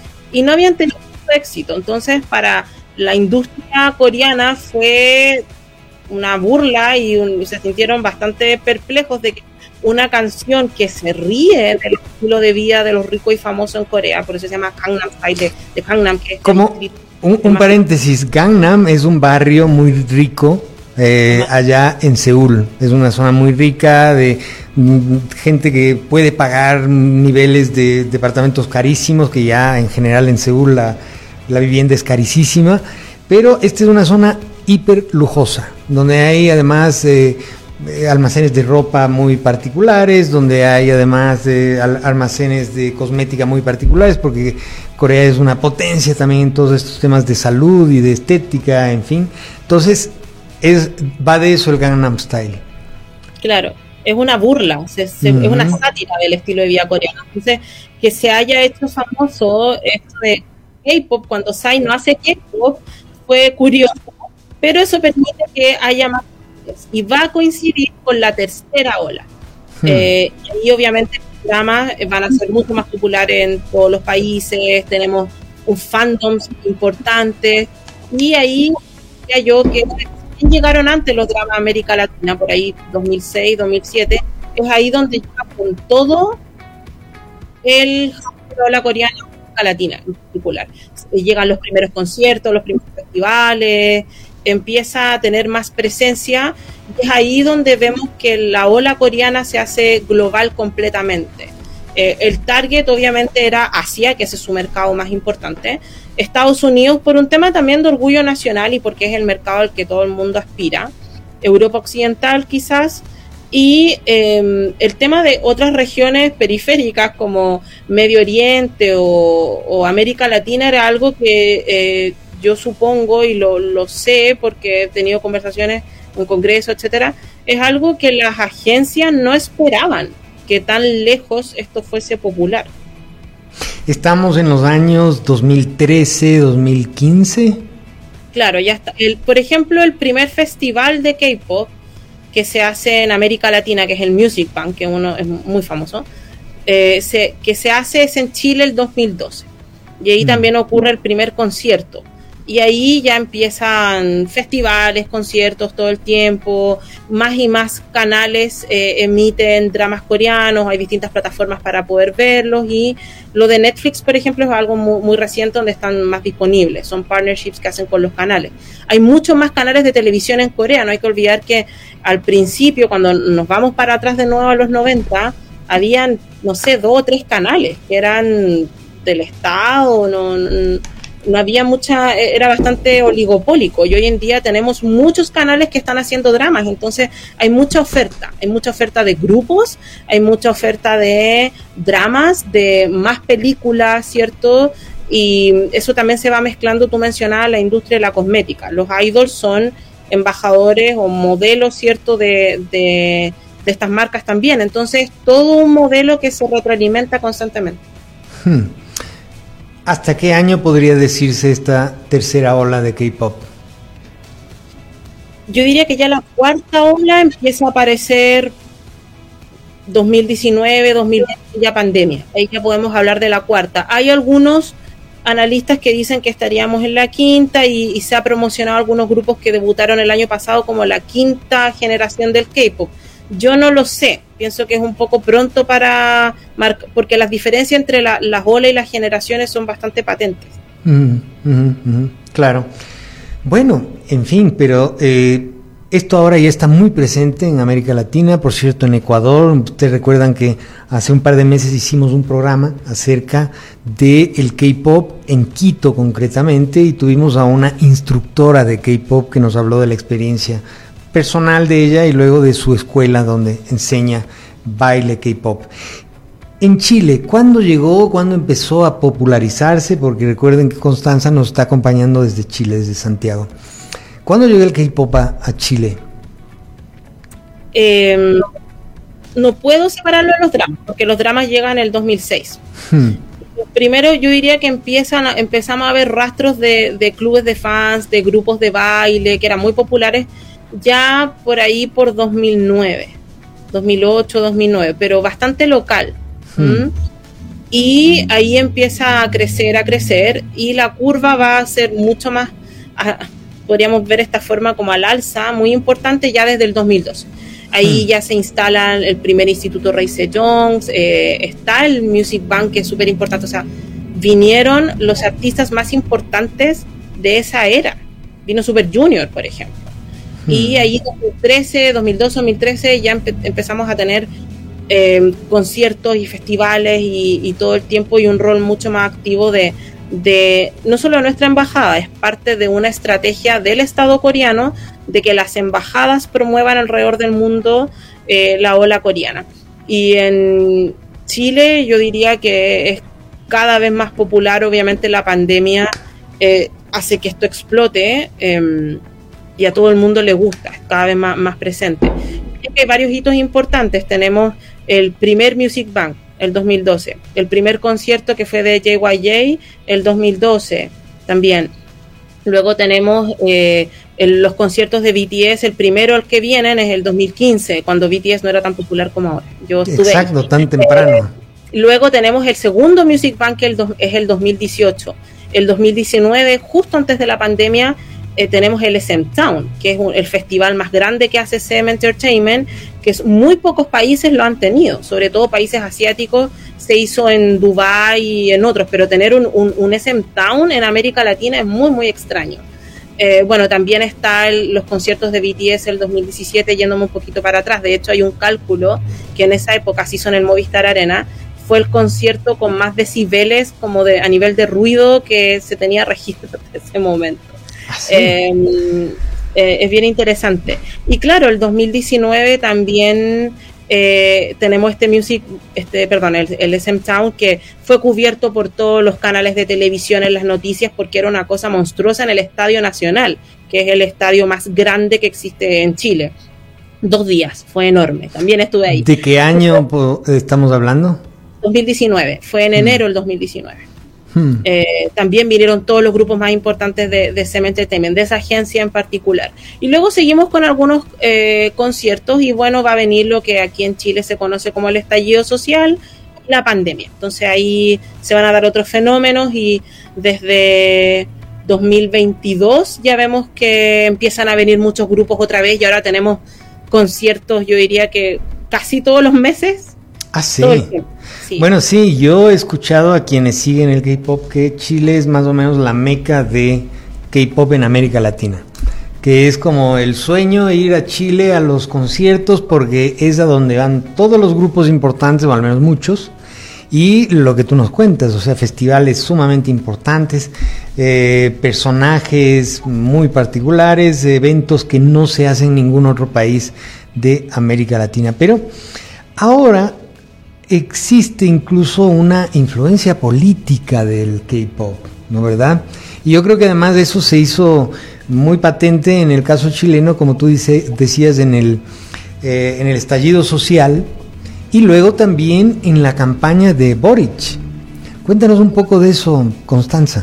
Y no habían tenido éxito. Entonces, para la industria coreana fue una burla y, un, y se sintieron bastante perplejos de que una canción que se ríe del estilo de vida de los ricos y famosos en Corea, por eso se llama Gangnam Style de, de Gangnam, que es como un, un paréntesis, Gangnam es un barrio muy rico eh, allá en Seúl, es una zona muy rica de mm, gente que puede pagar niveles de departamentos carísimos, que ya en general en Seúl la, la vivienda es carísima, pero esta es una zona hiper lujosa, donde hay además eh, almacenes de ropa muy particulares, donde hay además eh, almacenes de cosmética muy particulares, porque Corea es una potencia también en todos estos temas de salud y de estética, en fin. Entonces, es va de eso el Gangnam Style. Claro, es una burla, se, se, uh-huh. es una sátira del estilo de vida coreano. Entonces, que se haya hecho famoso esto de K-pop, cuando Psy no hace K-pop, fue curioso, pero eso permite que haya más y va a coincidir con la tercera ola. Hmm. Eh, y obviamente los dramas van a ser mucho más populares en todos los países, tenemos un fandom importante, y ahí ya yo que llegaron antes los dramas de América Latina, por ahí dos mil seis, dos mil siete, es ahí donde llega con todo el ola coreana, América Latina en particular. Llegan los primeros conciertos, los primeros festivales, empieza a tener más presencia, y es ahí donde vemos que la ola coreana se hace global completamente. Eh, el target obviamente era Asia, que ese es su mercado más importante, Estados Unidos por un tema también de orgullo nacional y porque es el mercado al que todo el mundo aspira, Europa Occidental quizás, y eh, el tema de otras regiones periféricas como Medio Oriente o, o América Latina era algo que eh, yo supongo y lo, lo sé porque he tenido conversaciones en congreso, etcétera, es algo que las agencias no esperaban, que tan lejos esto fuese popular. Estamos en los años dos mil trece, dos mil quince. Claro, ya está. El, por ejemplo, el primer festival de K-pop que se hace en América Latina, que es el Music Bank, que uno es muy famoso, eh, se, que se hace es en Chile el dos mil doce. Y ahí mm. también ocurre el primer concierto. Y ahí ya empiezan festivales, conciertos todo el tiempo, más y más canales eh, emiten dramas coreanos, hay distintas plataformas para poder verlos, y lo de Netflix, por ejemplo, es algo muy, muy reciente donde están más disponibles, son partnerships que hacen con los canales. Hay muchos más canales de televisión en Corea, no hay que olvidar que al principio, cuando nos vamos para atrás de nuevo a los noventa, habían, no sé, dos o tres canales que eran del Estado, no... no no había mucha, era bastante oligopólico, y hoy en día tenemos muchos canales que están haciendo dramas, entonces hay mucha oferta, hay mucha oferta de grupos, hay mucha oferta de dramas, de más películas, ¿cierto? Y eso también se va mezclando, tú mencionabas la industria de la cosmética, los idols son embajadores o modelos, ¿cierto? De, de, de estas marcas también, entonces todo un modelo que se retroalimenta constantemente. Hmm. ¿Hasta qué año podría decirse esta tercera ola de K-pop? Yo diría que ya la cuarta ola empieza a aparecer dos mil diecinueve, dos mil veinte, ya pandemia. Ahí ya podemos hablar de la cuarta. Hay algunos analistas que dicen que estaríamos en la quinta y, y se ha promocionado algunos grupos que debutaron el año pasado como la quinta generación del K-pop. Yo no lo sé, pienso que es un poco pronto para marcar, porque las diferencias entre la, las olas y las generaciones son bastante patentes. Mm, mm, mm, claro. Bueno, en fin, pero eh, esto ahora ya está muy presente en América Latina, por cierto, en Ecuador. Ustedes recuerdan que hace un par de meses hicimos un programa acerca del K-pop en Quito concretamente, y tuvimos a una instructora de K-pop que nos habló de la experiencia personal de ella y luego de su escuela donde enseña baile K-pop. En Chile, ¿cuándo llegó, cuándo empezó a popularizarse? Porque recuerden que Constanza nos está acompañando desde Chile, desde Santiago. ¿Cuándo llegó el K-pop a, a Chile? Eh, no puedo separarlo de los dramas, porque los dramas llegan en el dos mil seis. Hmm. Primero yo diría que empiezan a, empezamos a ver rastros de, de clubes de fans, de grupos de baile, que eran muy populares, ya por ahí por dos mil nueve, dos mil ocho, dos mil nueve, pero bastante local. Hmm. ¿Mm? Y ahí empieza a crecer, a crecer, y la curva va a ser mucho más, a, podríamos ver esta forma como al alza, muy importante ya desde el dos mil doce. Ahí hmm. ya se instala el primer Instituto Ray Sejong, eh, está el Music Bank, que es súper importante, o sea, vinieron los artistas más importantes de esa era. Vino Super Junior, por ejemplo. Hmm. Y ahí dos mil trece, dos mil doce, dos mil trece ya empe- empezamos a tener eh, conciertos y festivales y, y todo el tiempo, y un rol mucho más activo de, de no solo nuestra embajada, es parte de una estrategia del Estado coreano de que las embajadas promuevan alrededor del mundo eh, la ola coreana. Y en Chile yo diría que es cada vez más popular. Obviamente la pandemia eh, hace que esto explote eh, y a todo el mundo le gusta, es cada vez más, más presente. Hay varios hitos importantes. Tenemos el primer Music Bank, el dos mil doce, el primer concierto que fue de J Y J, el dos mil doce también. Luego tenemos eh, el, los conciertos de B T S, el primero al que vienen es el dos mil quince, cuando B T S no era tan popular como ahora. Yo estuve Exacto, ahí. tan temprano. Eh, luego tenemos el segundo Music Bank, que el do, es el dos mil dieciocho. El dos mil diecinueve, justo antes de la pandemia, eh, tenemos el S M Town, que es un, el festival más grande que hace S M Entertainment, que es, muy pocos países lo han tenido, sobre todo países asiáticos. Se hizo en Dubái y en otros, pero tener un, un, un S M Town en América Latina es muy, muy extraño. Eh, bueno, también está el, los conciertos de B T S el dos mil diecisiete, yéndome un poquito para atrás. De hecho, hay un cálculo que en esa época se hizo en el Movistar Arena. Fue el concierto con más decibeles como de, a nivel de ruido que se tenía registro en ese momento. ¿Ah, sí? eh, eh, es bien interesante. Y claro, el dos mil diecinueve también eh, tenemos este music, este, perdón, el, el S M Town, que fue cubierto por todos los canales de televisión en las noticias, porque era una cosa monstruosa en el Estadio Nacional, que es el estadio más grande que existe en Chile. Dos días, fue enorme. También estuve ahí. ¿De qué año estamos hablando? dos mil diecinueve, fue en enero del dos mil diecinueve. Hmm. Eh, también vinieron todos los grupos más importantes de, de S M Entertainment, de esa agencia en particular. Y luego seguimos con algunos eh, conciertos, y bueno, va a venir lo que aquí en Chile se conoce como el estallido social, la pandemia. Entonces ahí se van a dar otros fenómenos, y desde dos mil veintidós ya vemos que empiezan a venir muchos grupos otra vez, y ahora tenemos conciertos, yo diría que casi todos los meses. Ah, sí. sí. Bueno, sí, yo he escuchado a quienes siguen el K-pop que Chile es más o menos la meca de K-pop en América Latina, que es como el sueño ir a Chile a los conciertos, porque es a donde van todos los grupos importantes, o al menos muchos, y lo que tú nos cuentas, o sea, festivales sumamente importantes, eh, personajes muy particulares, eventos que no se hacen en ningún otro país de América Latina. Pero ahora existe incluso una influencia política del K-pop, ¿no verdad? Y yo creo que además de eso se hizo muy patente en el caso chileno, como tú dice, decías, en el, eh, en el estallido social, y luego también en la campaña de Boric. Cuéntanos un poco de eso, Constanza.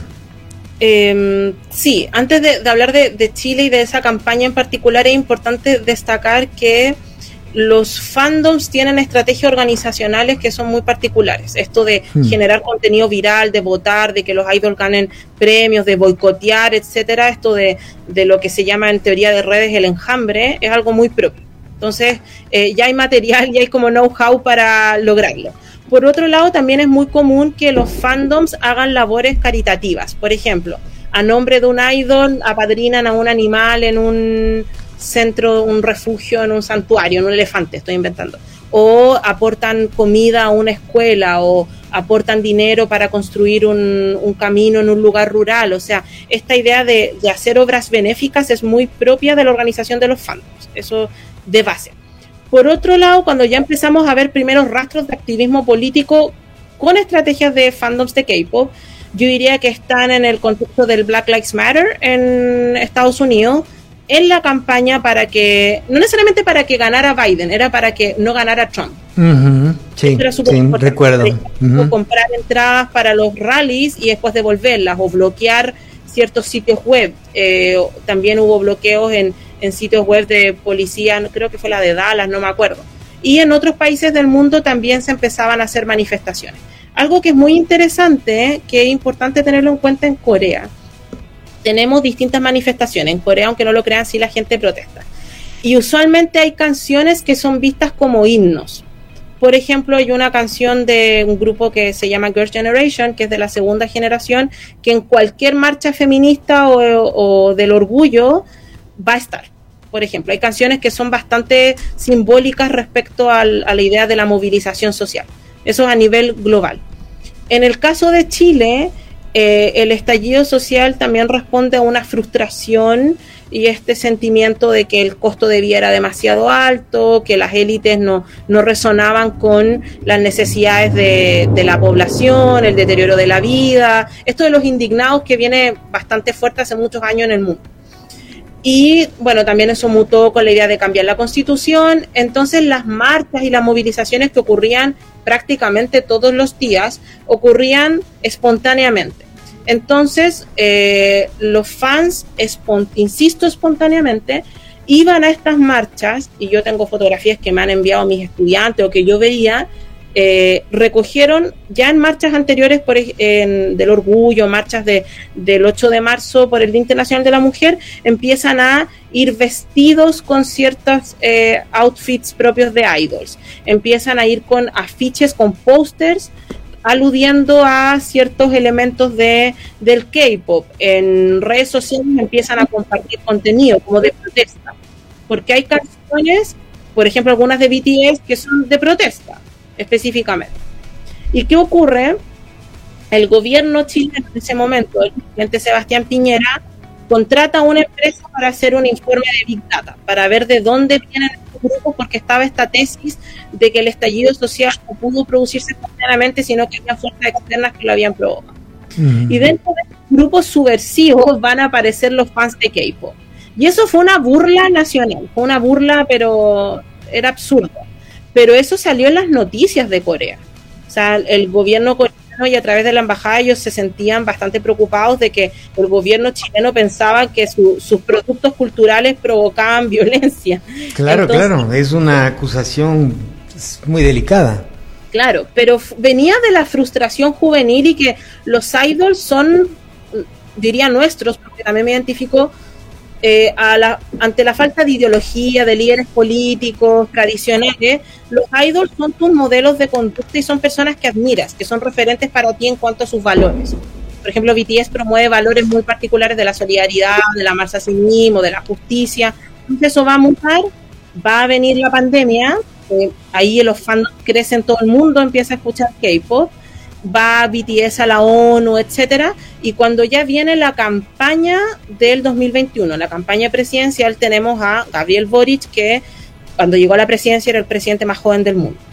Eh, sí, antes de, de hablar de, de Chile y de esa campaña en particular, es importante destacar que los fandoms tienen estrategias organizacionales que son muy particulares. Esto de hmm. generar contenido viral, de votar, de que los idols ganen premios, de boicotear, etcétera. Esto de, de lo que se llama en teoría de redes el enjambre, es algo muy propio. Entonces, eh, ya hay material, ya hay como know-how para lograrlo. Por otro lado, también es muy común que los fandoms hagan labores caritativas. Por ejemplo, a nombre de un idol, apadrinan a un animal en un centro, un refugio, en un santuario, en un elefante, estoy inventando, o aportan comida a una escuela, o aportan dinero para construir un, un camino en un lugar rural. O sea, esta idea de, de hacer obras benéficas es muy propia de la organización de los fandoms, eso de base. Por otro lado, cuando ya empezamos a ver primeros rastros de activismo político con estrategias de fandoms de K-pop, yo diría que están en el contexto del Black Lives Matter en Estados Unidos, en la campaña para que, no necesariamente para que ganara Biden, era para que no ganara Trump. Uh-huh. Sí, sí, recuerdo. Uh-huh. Comprar entradas para los rallies y después devolverlas, o bloquear ciertos sitios web. Eh, también hubo bloqueos en, en sitios web de policía, creo que fue la de Dallas, no me acuerdo. Y en otros países del mundo también se empezaban a hacer manifestaciones. Algo que es muy interesante, eh, que es importante tenerlo en cuenta en Corea, tenemos distintas manifestaciones. En Corea, aunque no lo crean, sí la gente protesta. Y usualmente hay canciones que son vistas como himnos. Por ejemplo, hay una canción de un grupo que se llama Girls' Generation, que es de la segunda generación, que en cualquier marcha feminista o, o del orgullo va a estar. Por ejemplo, hay canciones que son bastante simbólicas respecto al, a la idea de la movilización social. Eso es a nivel global. En el caso de Chile, eh, el estallido social también responde a una frustración y este sentimiento de que el costo de vida era demasiado alto, que las élites no, no resonaban con las necesidades de, de la población, el deterioro de la vida, esto de los indignados que viene bastante fuerte hace muchos años en el mundo. Y bueno, también eso mutó con la idea de cambiar la Constitución. Entonces las marchas y las movilizaciones que ocurrían prácticamente todos los días ocurrían espontáneamente. Entonces, eh, los fans, espont- insisto, espontáneamente, iban a estas marchas, y yo tengo fotografías que me han enviado mis estudiantes o que yo veía, eh, recogieron ya en marchas anteriores por, en, del orgullo, marchas de, del ocho de marzo por el Día Internacional de la Mujer, empiezan a ir vestidos con ciertos eh, outfits propios de idols, empiezan a ir con afiches, con pósters, aludiendo a ciertos elementos de del K-pop. En redes sociales empiezan a compartir contenido como de protesta, porque hay canciones, por ejemplo algunas de B T S, que son de protesta específicamente. ¿Y qué ocurre? El gobierno chileno en ese momento, el presidente Sebastián Piñera, contrata a una empresa para hacer un informe de Big Data, para ver de dónde vienen estos grupos, porque estaba esta tesis de que el estallido social no pudo producirse espontáneamente, sino que había fuerzas externas que lo habían provocado. Mm. Y dentro de estos grupos subversivos van a aparecer los fans de K-pop. Y eso fue una burla nacional, fue una burla, pero era absurdo. Pero eso salió en las noticias de Corea. O sea, el gobierno coreano, y a través de la embajada, ellos se sentían bastante preocupados de que el gobierno chileno pensaba que su, sus productos culturales provocaban violencia. Claro, Entonces, claro, es una acusación muy delicada. Claro, pero venía de la frustración juvenil y que los idols son, diría nuestros, porque también me identifico eh, a la, ante la falta de ideología, de líderes políticos tradicionales, los idols son tus modelos de conducta y son personas que admiras, que son referentes para ti en cuanto a sus valores. Por ejemplo, B T S promueve valores muy particulares de la solidaridad, de la marcha a sí mismo, de la justicia. Entonces eso va a mutar, va a venir la pandemia, eh, ahí los fans crecen, todo el mundo empieza a escuchar K-pop, va B T S a la ONU, etcétera, y cuando ya viene la campaña del dos mil veintiuno, la campaña presidencial, tenemos a Gabriel Boric, que cuando llegó a la presidencia era el presidente más joven del mundo.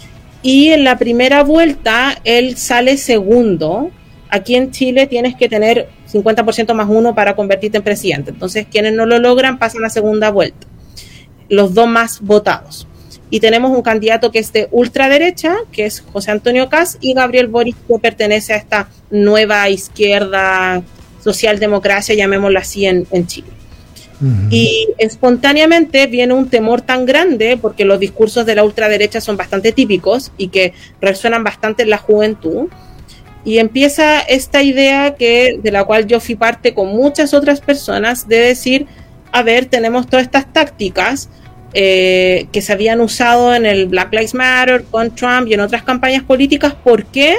Y en la primera vuelta, él sale segundo. Aquí en Chile tienes que tener cincuenta por ciento más uno para convertirte en presidente. Entonces, quienes no lo logran pasan a segunda vuelta. Los dos más votados. Y tenemos un candidato que es de ultraderecha, que es José Antonio Kast, y Gabriel Boric, que pertenece a esta nueva izquierda, socialdemocracia, llamémosla así, en, en Chile. Uh-huh. Y espontáneamente viene un temor tan grande, porque los discursos de la ultraderecha son bastante típicos y que resuenan bastante en la juventud, y empieza esta idea que de la cual yo fui parte con muchas otras personas, de decir, a ver, tenemos todas estas tácticas eh, que se habían usado en el Black Lives Matter, con Trump y en otras campañas políticas, ¿por qué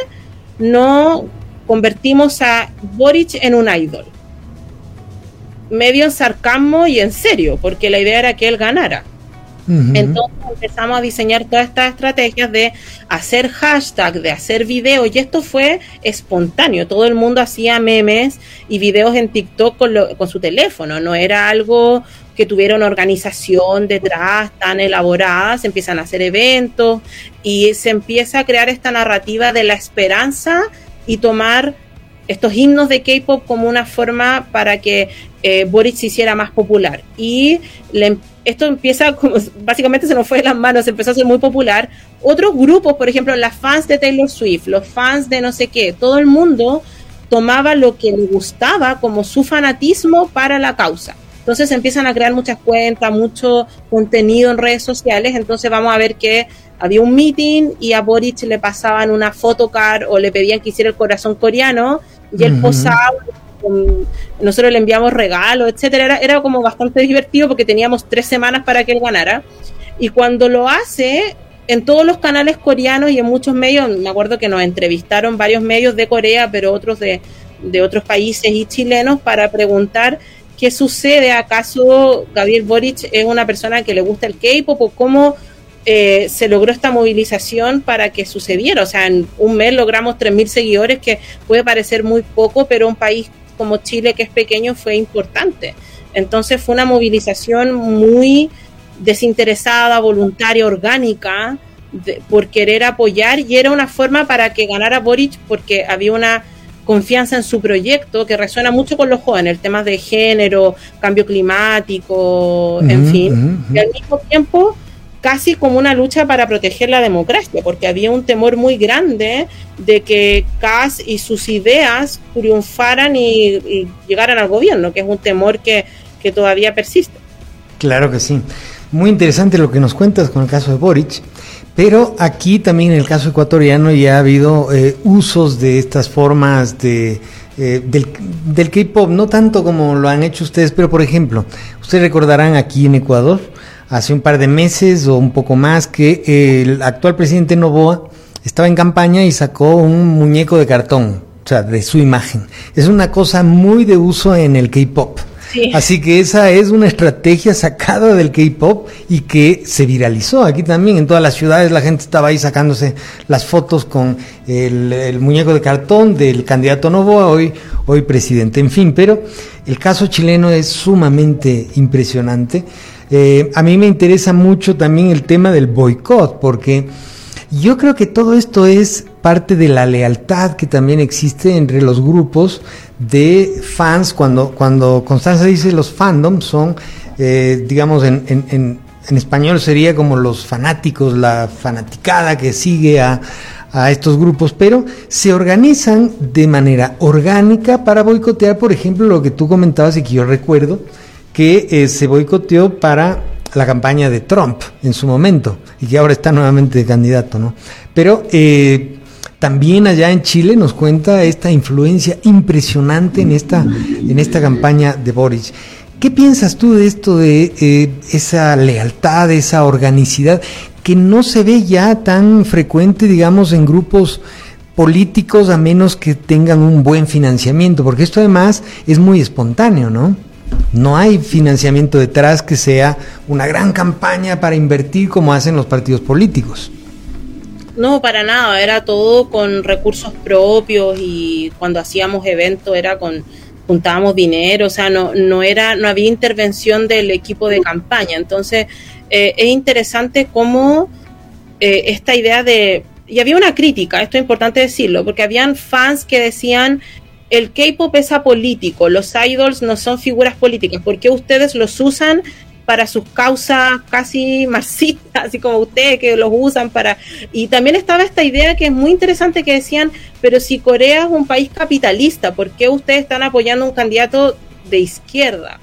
no convertimos a Boric en un idol? Medio en sarcasmo y en serio, porque la idea era que él ganara. Uh-huh. Entonces empezamos a diseñar todas estas estrategias de hacer hashtag, de hacer videos, y esto fue espontáneo. Todo el mundo hacía memes y videos en TikTok con, lo, con su teléfono, no era algo que tuviera una organización detrás tan elaborada. Se empiezan a hacer eventos y se empieza a crear esta narrativa de la esperanza y tomar estos himnos de K-pop como una forma para que eh, Boric se hiciera más popular. Y le, esto empieza, como, básicamente se nos fue de las manos, empezó a ser muy popular. Otros grupos, por ejemplo, las fans de Taylor Swift, los fans de no sé qué, todo el mundo tomaba lo que le gustaba como su fanatismo para la causa. Entonces se empiezan a crear muchas cuentas, mucho contenido en redes sociales. Entonces vamos a ver que había un meeting y a Boric le pasaban una photocard o le pedían que hiciera el corazón coreano, y él uh-huh. posaba con, nosotros le enviamos regalos, etcétera. Era, era como bastante divertido porque teníamos tres semanas para que él ganara. Y cuando lo hace, en todos los canales coreanos y en muchos medios, me acuerdo que nos entrevistaron varios medios de Corea, pero otros de, de otros países y chilenos, para preguntar qué sucede. ¿Acaso Gabriel Boric es una persona que le gusta el K-pop o cómo eh, se logró esta movilización para que sucediera? O sea, en un mes logramos tres mil seguidores, que puede parecer muy poco, pero un país como Chile, que es pequeño, fue importante. Entonces fue una movilización muy desinteresada, voluntaria, orgánica, de, por querer apoyar, y era una forma para que ganara Boric, porque había una confianza en su proyecto que resuena mucho con los jóvenes, el tema de género, cambio climático, uh-huh, en fin, uh-huh. Y al mismo tiempo casi como una lucha para proteger la democracia, porque había un temor muy grande de que Kast y sus ideas triunfaran y, y llegaran al gobierno, que es un temor que, que todavía persiste. Claro que sí. Muy interesante lo que nos cuentas con el caso de Boric, pero aquí también en el caso ecuatoriano ya ha habido eh, usos de estas formas de eh, del, del K-pop, no tanto como lo han hecho ustedes, pero por ejemplo, ustedes recordarán aquí en Ecuador, hace un par de meses o un poco más, que el actual presidente Noboa estaba en campaña y sacó un muñeco de cartón, o sea, de su imagen. Es una cosa muy de uso en el K-pop. Sí. Así que esa es una estrategia sacada del K-pop y que se viralizó aquí también. En todas las ciudades la gente estaba ahí sacándose las fotos con el, el muñeco de cartón del candidato Noboa, hoy, hoy presidente. En fin, pero el caso chileno es sumamente impresionante. Eh, a mí me interesa mucho también el tema del boicot, porque yo creo que todo esto es parte de la lealtad que también existe entre los grupos de fans. Cuando, cuando Constanza dice los fandoms, son, eh, digamos, en, en, en, en español sería como los fanáticos, la fanaticada que sigue a, a estos grupos, pero se organizan de manera orgánica para boicotear, por ejemplo, lo que tú comentabas y que yo recuerdo, que eh, se boicoteó para la campaña de Trump en su momento, y que ahora está nuevamente de candidato, ¿no? Pero eh, también allá en Chile nos cuenta esta influencia impresionante en esta, en esta campaña de Boric. ¿Qué piensas tú de esto, de eh, esa lealtad, esa organicidad, que no se ve ya tan frecuente, digamos, en grupos políticos, a menos que tengan un buen financiamiento? Porque esto además es muy espontáneo, ¿no? No hay financiamiento detrás que sea una gran campaña para invertir como hacen los partidos políticos. No, para nada, era todo con recursos propios, y cuando hacíamos eventos era con, juntábamos dinero, o sea, no, no era, no había intervención del equipo de campaña. Entonces, eh, es interesante cómo eh, esta idea de, y había una crítica, esto es importante decirlo, porque habían fans que decían: el K-pop es apolítico, los idols no son figuras políticas, ¿por qué ustedes los usan para sus causas casi marxistas, así como ustedes que los usan para...? Y también estaba esta idea que es muy interesante, que decían: pero si Corea es un país capitalista, ¿por qué ustedes están apoyando a un candidato de izquierda?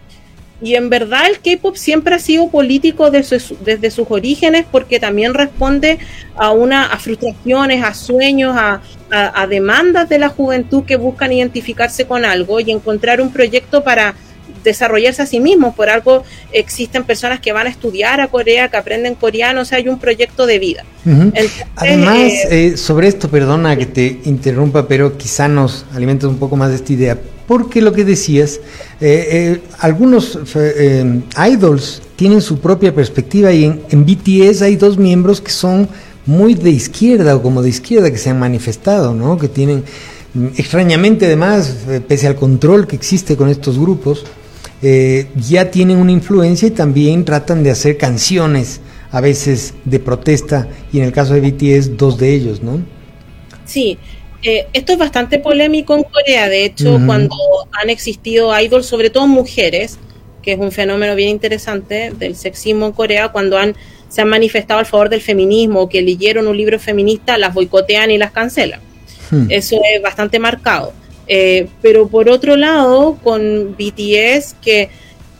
Y en verdad el K-pop siempre ha sido político desde, su, desde sus orígenes, porque también responde a una a frustraciones, a sueños, a, a, a demandas de la juventud que buscan identificarse con algo y encontrar un proyecto para desarrollarse a sí mismos. Por algo existen personas que van a estudiar a Corea, que aprenden coreano, o sea, hay un proyecto de vida. Uh-huh. Entonces, Además, eh, eh, sobre esto, perdona que te interrumpa, pero quizá nos alimentas un poco más de esta idea, porque lo que decías, eh, eh, algunos eh, idols tienen su propia perspectiva, y en, en B T S hay dos miembros que son muy de izquierda, o como de izquierda, que se han manifestado, ¿no? Que tienen, extrañamente además, eh, pese al control que existe con estos grupos, eh, ya tienen una influencia y también tratan de hacer canciones a veces de protesta, y en el caso de B T S, dos de ellos, ¿no? Sí, eh, esto es bastante polémico en Corea. De hecho, uh-huh. cuando han existido idols, sobre todo mujeres, que es un fenómeno bien interesante del sexismo en Corea, cuando han se han manifestado a favor del feminismo, que leyeron un libro feminista, las boicotean y las cancelan. Uh-huh. Eso es bastante marcado. Eh, pero por otro lado, con B T S, que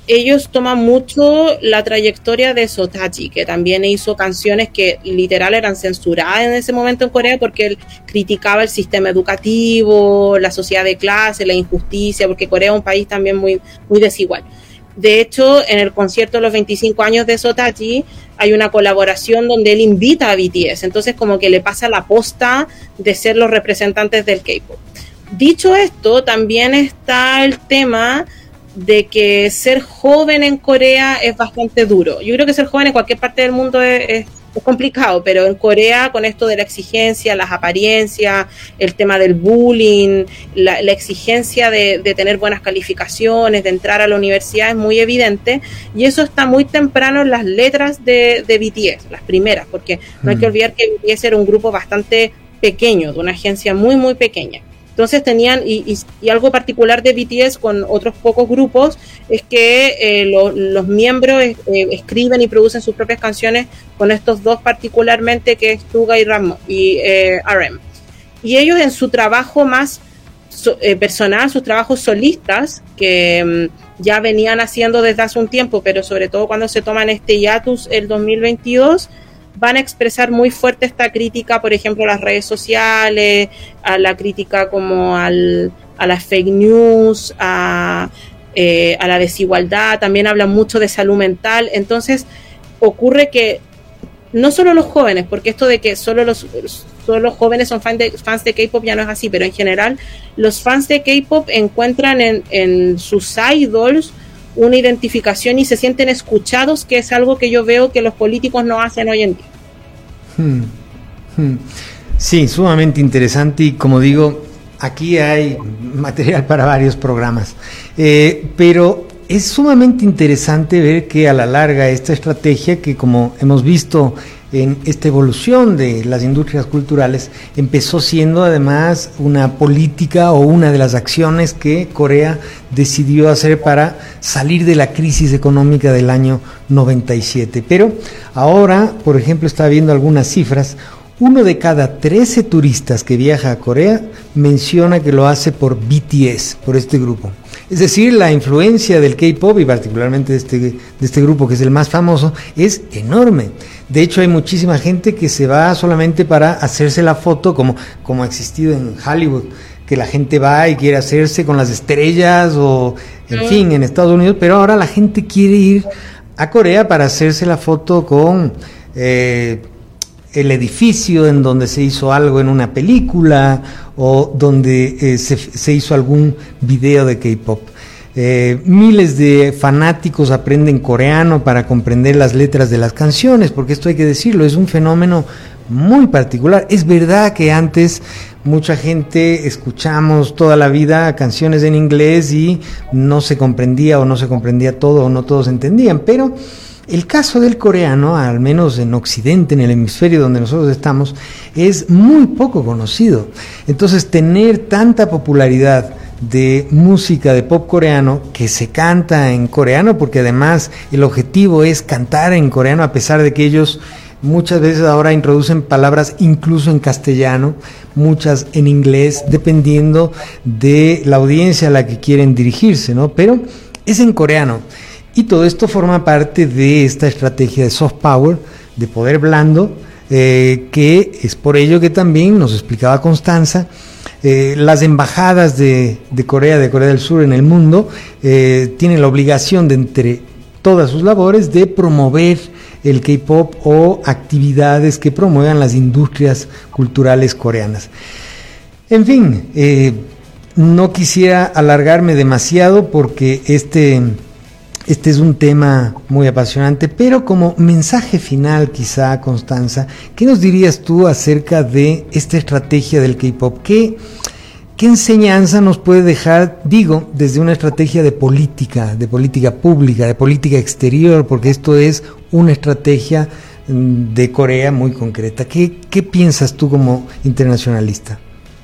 ellos toman mucho la trayectoria de Sotachi, que también hizo canciones que literal eran censuradas en ese momento en Corea porque él criticaba el sistema educativo, la sociedad de clase, la injusticia, porque Corea es un país también muy, muy desigual. De hecho, en el concierto de los veinticinco años de Sotachi hay una colaboración donde él invita a B T S, entonces como que le pasa la posta de ser los representantes del K-pop. Dicho esto, también está el tema de que ser joven en Corea es bastante duro. Yo creo que ser joven en cualquier parte del mundo es, es, es complicado, pero en Corea, con esto de la exigencia, las apariencias, el tema del bullying, la, la exigencia de, de tener buenas calificaciones, de entrar a la universidad es muy evidente, y eso está muy temprano en las letras de, de B T S, las primeras, porque no hay que olvidar que B T S era un grupo bastante pequeño, de una agencia muy, muy pequeña. Entonces tenían, y, y, y algo particular de B T S con otros pocos grupos, es que eh, lo, los miembros eh, escriben y producen sus propias canciones, con estos dos particularmente, que es Suga y, Ram, y eh, R M. Y ellos en su trabajo más so, eh, personal, sus trabajos solistas, que um, ya venían haciendo desde hace un tiempo, pero sobre todo cuando se toman este hiatus el dos mil veintidós, van a expresar muy fuerte esta crítica, por ejemplo, a las redes sociales, a la crítica como al, a las fake news, a, eh, a la desigualdad, también hablan mucho de salud mental. Entonces ocurre que no solo los jóvenes, porque esto de que solo los, solo los jóvenes son fan de, fans de K-pop ya no es así, pero en general los fans de K-pop encuentran en, en sus idols una identificación y se sienten escuchados, que es algo que yo veo que los políticos no hacen hoy en día. Hmm. Hmm. Sí, sumamente interesante, y como digo, aquí hay material para varios programas, eh, pero es sumamente interesante ver que a la larga esta estrategia, que como hemos visto en esta evolución de las industrias culturales, empezó siendo además una política o una de las acciones que Corea decidió hacer para salir de la crisis económica del año noventa y siete. Pero ahora, por ejemplo, estaba viendo algunas cifras. Uno de cada trece turistas que viaja a Corea menciona que lo hace por B T S, por este grupo. Es decir, la influencia del K-pop, y particularmente de este, de este grupo, que es el más famoso, es enorme. De hecho, hay muchísima gente que se va solamente para hacerse la foto, como, como ha existido en Hollywood, que la gente va y quiere hacerse con las estrellas, o en sí. fin, en Estados Unidos, pero ahora la gente quiere ir a Corea para hacerse la foto con eh, el edificio en donde se hizo algo en una película, o donde eh, se, se hizo algún video de K-pop. Eh, miles de fanáticos aprenden coreano para comprender las letras de las canciones, porque esto hay que decirlo, es un fenómeno muy particular. Es verdad que antes mucha gente escuchamos toda la vida canciones en inglés y no se comprendía, o no se comprendía todo, o no todos entendían, pero el caso del coreano, al menos en Occidente, en el hemisferio donde nosotros estamos, es muy poco conocido. Entonces, tener tanta popularidad de música de pop coreano que se canta en coreano, porque además el objetivo es cantar en coreano, a pesar de que ellos muchas veces ahora introducen palabras incluso en castellano, muchas en inglés, dependiendo de la audiencia a la que quieren dirigirse, ¿no? Pero es en coreano. Y todo esto forma parte de esta estrategia de soft power, de poder blando, eh, que es por ello que también nos explicaba Constanza, eh, las embajadas de, de Corea, de Corea del Sur en el mundo, eh, tienen la obligación de, entre todas sus labores, de promover el K-pop o actividades que promuevan las industrias culturales coreanas. En fin, eh, no quisiera alargarme demasiado porque este... Este es un tema muy apasionante, pero como mensaje final, quizá, Constanza, ¿qué nos dirías tú acerca de esta estrategia del K-pop? ¿Qué, qué enseñanza nos puede dejar, digo, desde una estrategia de política, de política pública, de política exterior, porque esto es una estrategia de Corea muy concreta? ¿Qué, qué piensas tú como internacionalista?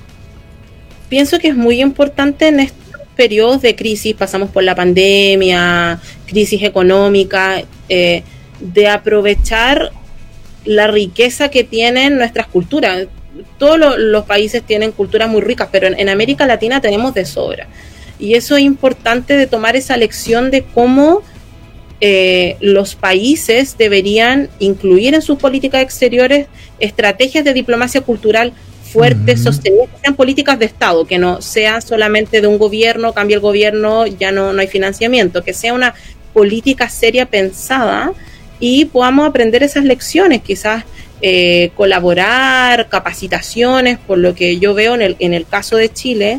Pienso que es muy importante en este periodos de crisis, pasamos por la pandemia, crisis económica, eh, de aprovechar la riqueza que tienen nuestras culturas. Todos lo, los países tienen culturas muy ricas, pero en, en América Latina tenemos de sobra. Y eso es importante, de tomar esa lección de cómo eh, los países deberían incluir en sus políticas exteriores estrategias de diplomacia cultural fuertes, uh-huh. sostenidas, que sean políticas de Estado, que no sean solamente de un gobierno, cambia el gobierno, ya no, no hay financiamiento, que sea una política seria, pensada, y podamos aprender esas lecciones, quizás eh, colaborar, capacitaciones, por lo que yo veo en el, en el caso de Chile,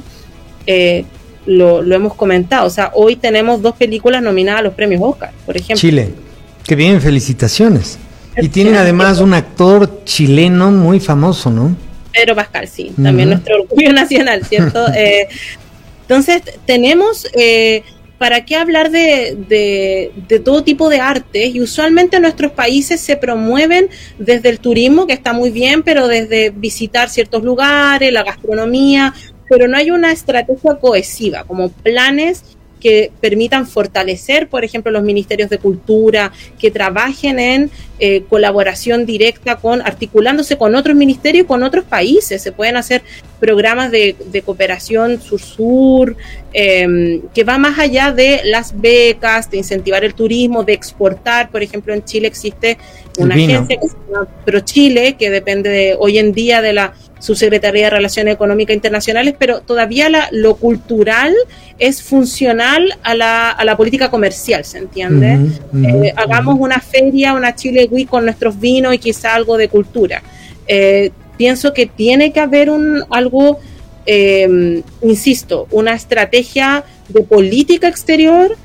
eh, Lo, lo hemos comentado, o sea, hoy tenemos dos películas nominadas a los premios Oscar, por ejemplo. Chile, qué bien, felicitaciones. Y tienen además un actor chileno muy famoso, ¿no? Pedro Pascal, sí, también uh-huh. nuestro orgullo nacional, ¿cierto? eh, entonces, tenemos, eh, ¿para qué hablar de, de, de todo tipo de artes? Y usualmente en nuestros países se promueven desde el turismo, que está muy bien, pero desde visitar ciertos lugares, la gastronomía, pero no hay una estrategia cohesiva, como planes que permitan fortalecer, por ejemplo, los ministerios de cultura, que trabajen en eh, colaboración directa, con articulándose con otros ministerios y con otros países. Se pueden hacer programas de, de cooperación sur-sur, eh, que va más allá de las becas, de incentivar el turismo, de exportar. Por ejemplo, en Chile existe una agencia que se llama ProChile, que depende de, hoy en día de la Subsecretaría de Relaciones Económicas Internacionales, pero todavía la, lo cultural es funcional a la, a la política comercial, ¿se entiende? Uh-huh, uh-huh, eh, hagamos uh-huh. una feria, una Chile Week con nuestros vinos y quizá algo de cultura. Eh, pienso que tiene que haber un algo, eh, insisto, una estrategia de política exterior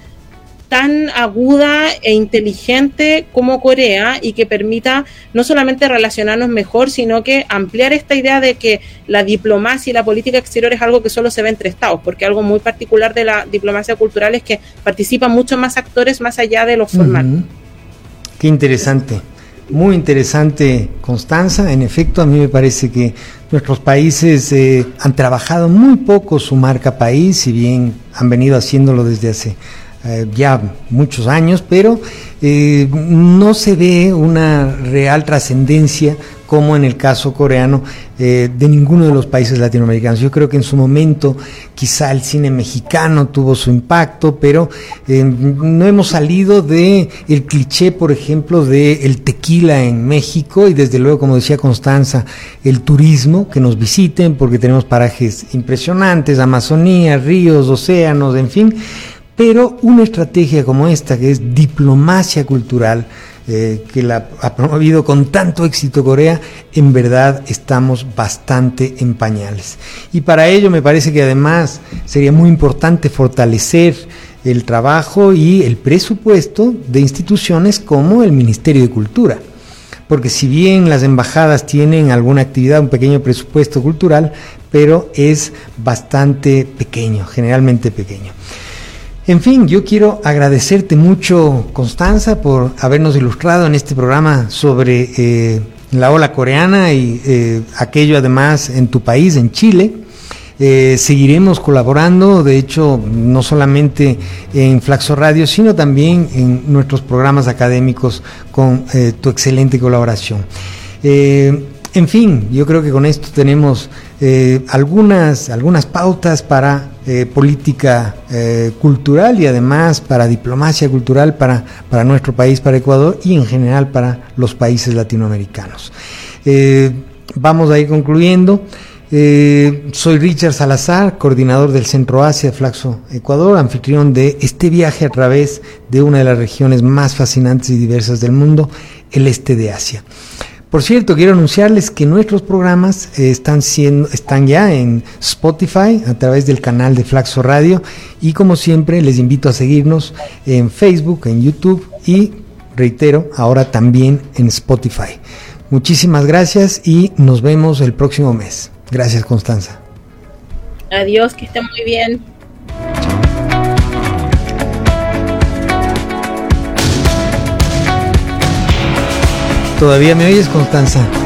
tan aguda e inteligente como Corea, y que permita no solamente relacionarnos mejor, sino que ampliar esta idea de que la diplomacia y la política exterior es algo que solo se ve entre estados, porque algo muy particular de la diplomacia cultural es que participan muchos más actores más allá de lo formal. Uh-huh. Qué interesante, muy interesante, Constanza. En efecto, a mí me parece que nuestros países eh, han trabajado muy poco su marca país, si bien han venido haciéndolo desde hace Eh, ya muchos años, pero eh, no se ve una real trascendencia como en el caso coreano eh, de ninguno de los países latinoamericanos. Yo creo que en su momento quizá el cine mexicano tuvo su impacto, pero eh, no hemos salido de el cliché, por ejemplo, de el tequila en México, y desde luego, como decía Constanza, el turismo, que nos visiten porque tenemos parajes impresionantes, Amazonía, ríos, océanos, en fin. Pero una estrategia como esta, que es diplomacia cultural, eh, que la ha promovido con tanto éxito Corea, en verdad estamos bastante en pañales. Y para ello me parece que además sería muy importante fortalecer el trabajo y el presupuesto de instituciones como el Ministerio de Cultura. Porque si bien las embajadas tienen alguna actividad, un pequeño presupuesto cultural, pero es bastante pequeño, generalmente pequeño. En fin, yo quiero agradecerte mucho, Constanza, por habernos ilustrado en este programa sobre eh, la ola coreana y eh, aquello además en tu país, en Chile. Eh, seguiremos colaborando, de hecho, no solamente en Flaxo Radio, sino también en nuestros programas académicos con eh, tu excelente colaboración. Eh, en fin, yo creo que con esto tenemos eh, algunas, algunas pautas para eh, política eh, cultural y además para diplomacia cultural para, para nuestro país, para Ecuador y en general para los países latinoamericanos. Eh, vamos a ir concluyendo. Eh, soy Richard Salazar, coordinador del Centro Asia Flaxo Ecuador, anfitrión de este viaje a través de una de las regiones más fascinantes y diversas del mundo, el este de Asia. Por cierto, quiero anunciarles que nuestros programas eh, están siendo, están ya en Spotify a través del canal de Flaxo Radio, y como siempre les invito a seguirnos en Facebook, en YouTube y, reitero, ahora también en Spotify. Muchísimas gracias y nos vemos el próximo mes. Gracias, Constanza. Adiós, que estén muy bien. ¿Todavía me oyes, Constanza?